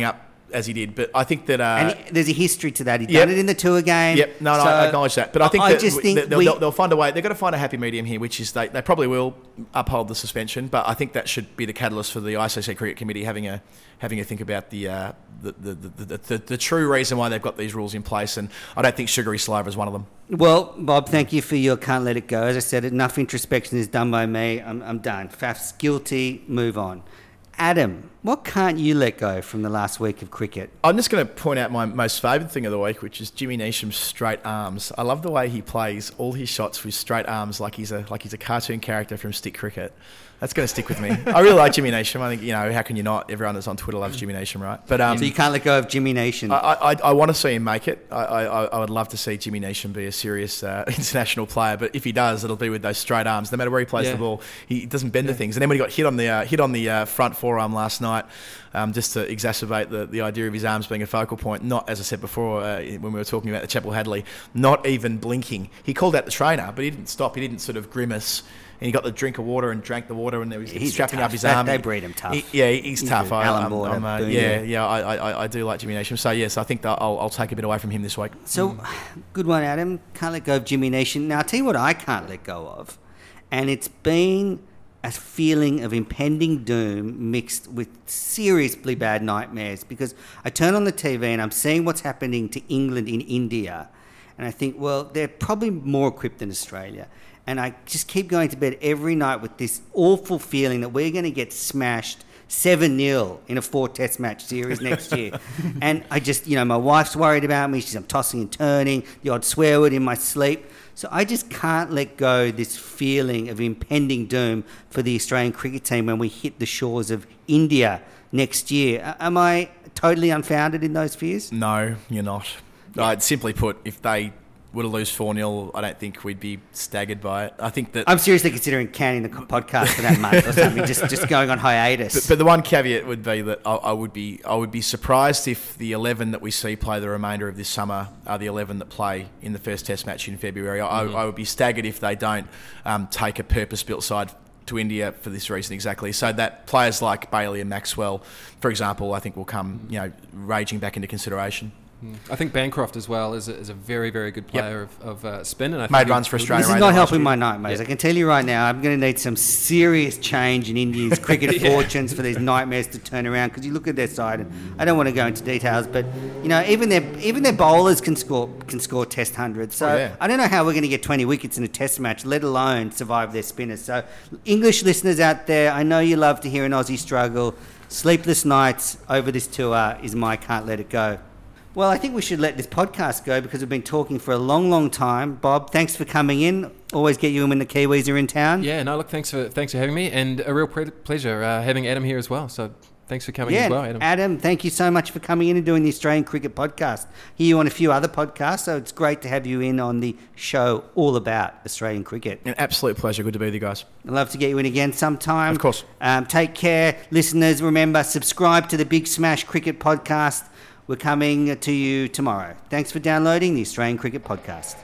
as he did. But I think that uh, and he, there's a history to that. He's yep. done it in the tour game. Yep, no, no, so I acknowledge that. But I think I that just think they'll, we, they'll, they'll find a way. They've got to find a happy medium here, which is they, they probably will uphold the suspension. But I think that should be the catalyst for the I C C Cricket Committee having a having a think about the uh, the, the, the, the, the the true reason why they've got these rules in place. And I don't think sugary saliva is one of them. Well, Bob, thank you for your can't let it go. As I said, enough introspection is done by me. I'm, I'm done. Faf's guilty. Move on. Adam, what can't you let go from the last week of cricket? I'm just going to point out my most favoured thing of the week, which is Jimmy Neesham's straight arms. I love the way he plays all his shots with straight arms, like he's a like he's a cartoon character from Stick Cricket. That's going to stick with me. I really like Jimmy Neesham. I think, you know, how can you not? Everyone that's on Twitter loves Jimmy Neesham, right? But um, So you can't let go of Jimmy Neesham. I, I, I want to see him make it. I, I, I would love to see Jimmy Neesham be a serious uh, international player. But if he does, it'll be with those straight arms. No matter where he plays Yeah. the ball, he doesn't bend Yeah. the things. And then when he got hit on the uh, hit on the uh, front forearm last night, um, just to exacerbate the, the idea of his arms being a focal point, not, as I said before uh, when we were talking about the Chapel Hadley, not even blinking. He called out the trainer, but he didn't stop. He didn't sort of grimace. And he got the drink of water and drank the water, and there was He's strapping tough. up his They- arm. they breed him tough. He, yeah, he's, He's tough. a I, Alan I'm- Border, I'm, uh, boom, yeah, yeah. yeah, I, I, I do like Jimmy Neesham. So yes, I think that I'll, I'll take a bit away from him this week. So, good one, Adam. Can't let go of Jimmy Neesham. Now, I'll tell you what I can't let go of. And it's been a feeling of impending doom mixed with seriously bad nightmares, because I turn on the T V and I'm seeing what's happening to England in India. And I think, well, they're probably more equipped than Australia. And I just keep going to bed every night with this awful feeling that we're going to get smashed seven nil in a four test match series next year. And I just, you know, my wife's worried about me. She's, I'm tossing and turning, the odd swear word in my sleep. So I just can't let go this feeling of impending doom for the Australian cricket team when we hit the shores of India next year. A- Am I totally unfounded in those fears? No, you're not. Uh, simply put, if they were to lose four nil, I don't think we'd be staggered by it. I think that... I'm seriously considering canning the co- podcast for that month or something, just just going on hiatus. But, but the one caveat would be that I, I would be I would be surprised if the eleven that we see play the remainder of this summer are the eleven that play in the first Test match in February. I, Mm-hmm. I would be staggered if they don't um, take a purpose-built side to India for this reason exactly. So that players like Bailey and Maxwell, for example, I think will come, you know, raging back into consideration. I think Bancroft as well is a, is a very, very good player Yep. of, of uh, spin. And I Made think runs for Australia. This is right, not last helping year. my nightmares. Yeah. I can tell you right now, I'm going to need some serious change in India's cricket Yeah. fortunes for these nightmares to turn around. Because you look at their side, and I don't want to go into details, but you know, even their even their bowlers can score can score Test hundreds. So Oh, yeah. I don't know how we're going to get twenty wickets in a Test match, let alone survive their spinners. So English listeners out there, I know you love to hear an Aussie struggle. Sleepless nights over this tour is my can't let it go. Well, I think we should let this podcast go because we've been talking for a long, long time. Bob, thanks for coming in. Always get you in when the Kiwis are in town. Yeah, no, look, thanks for thanks for having me, and a real pre- pleasure uh, having Adam here as well. So thanks for coming Yeah, as well, Adam. Adam, thank you so much for coming in and doing the Australian Cricket Podcast. Hear you on a few other podcasts, so it's great to have you in on the show all about Australian cricket. An absolute pleasure. Good to be with you guys. I'd love to get you in again sometime. Of course. Um, take care. Listeners, remember, subscribe to the Big Smash Cricket Podcast. We're coming to you tomorrow. Thanks for downloading the Australian Cricket Podcast.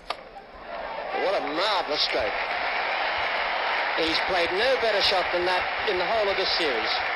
What a marvellous stroke. He's played no better shot than that in the whole of this series.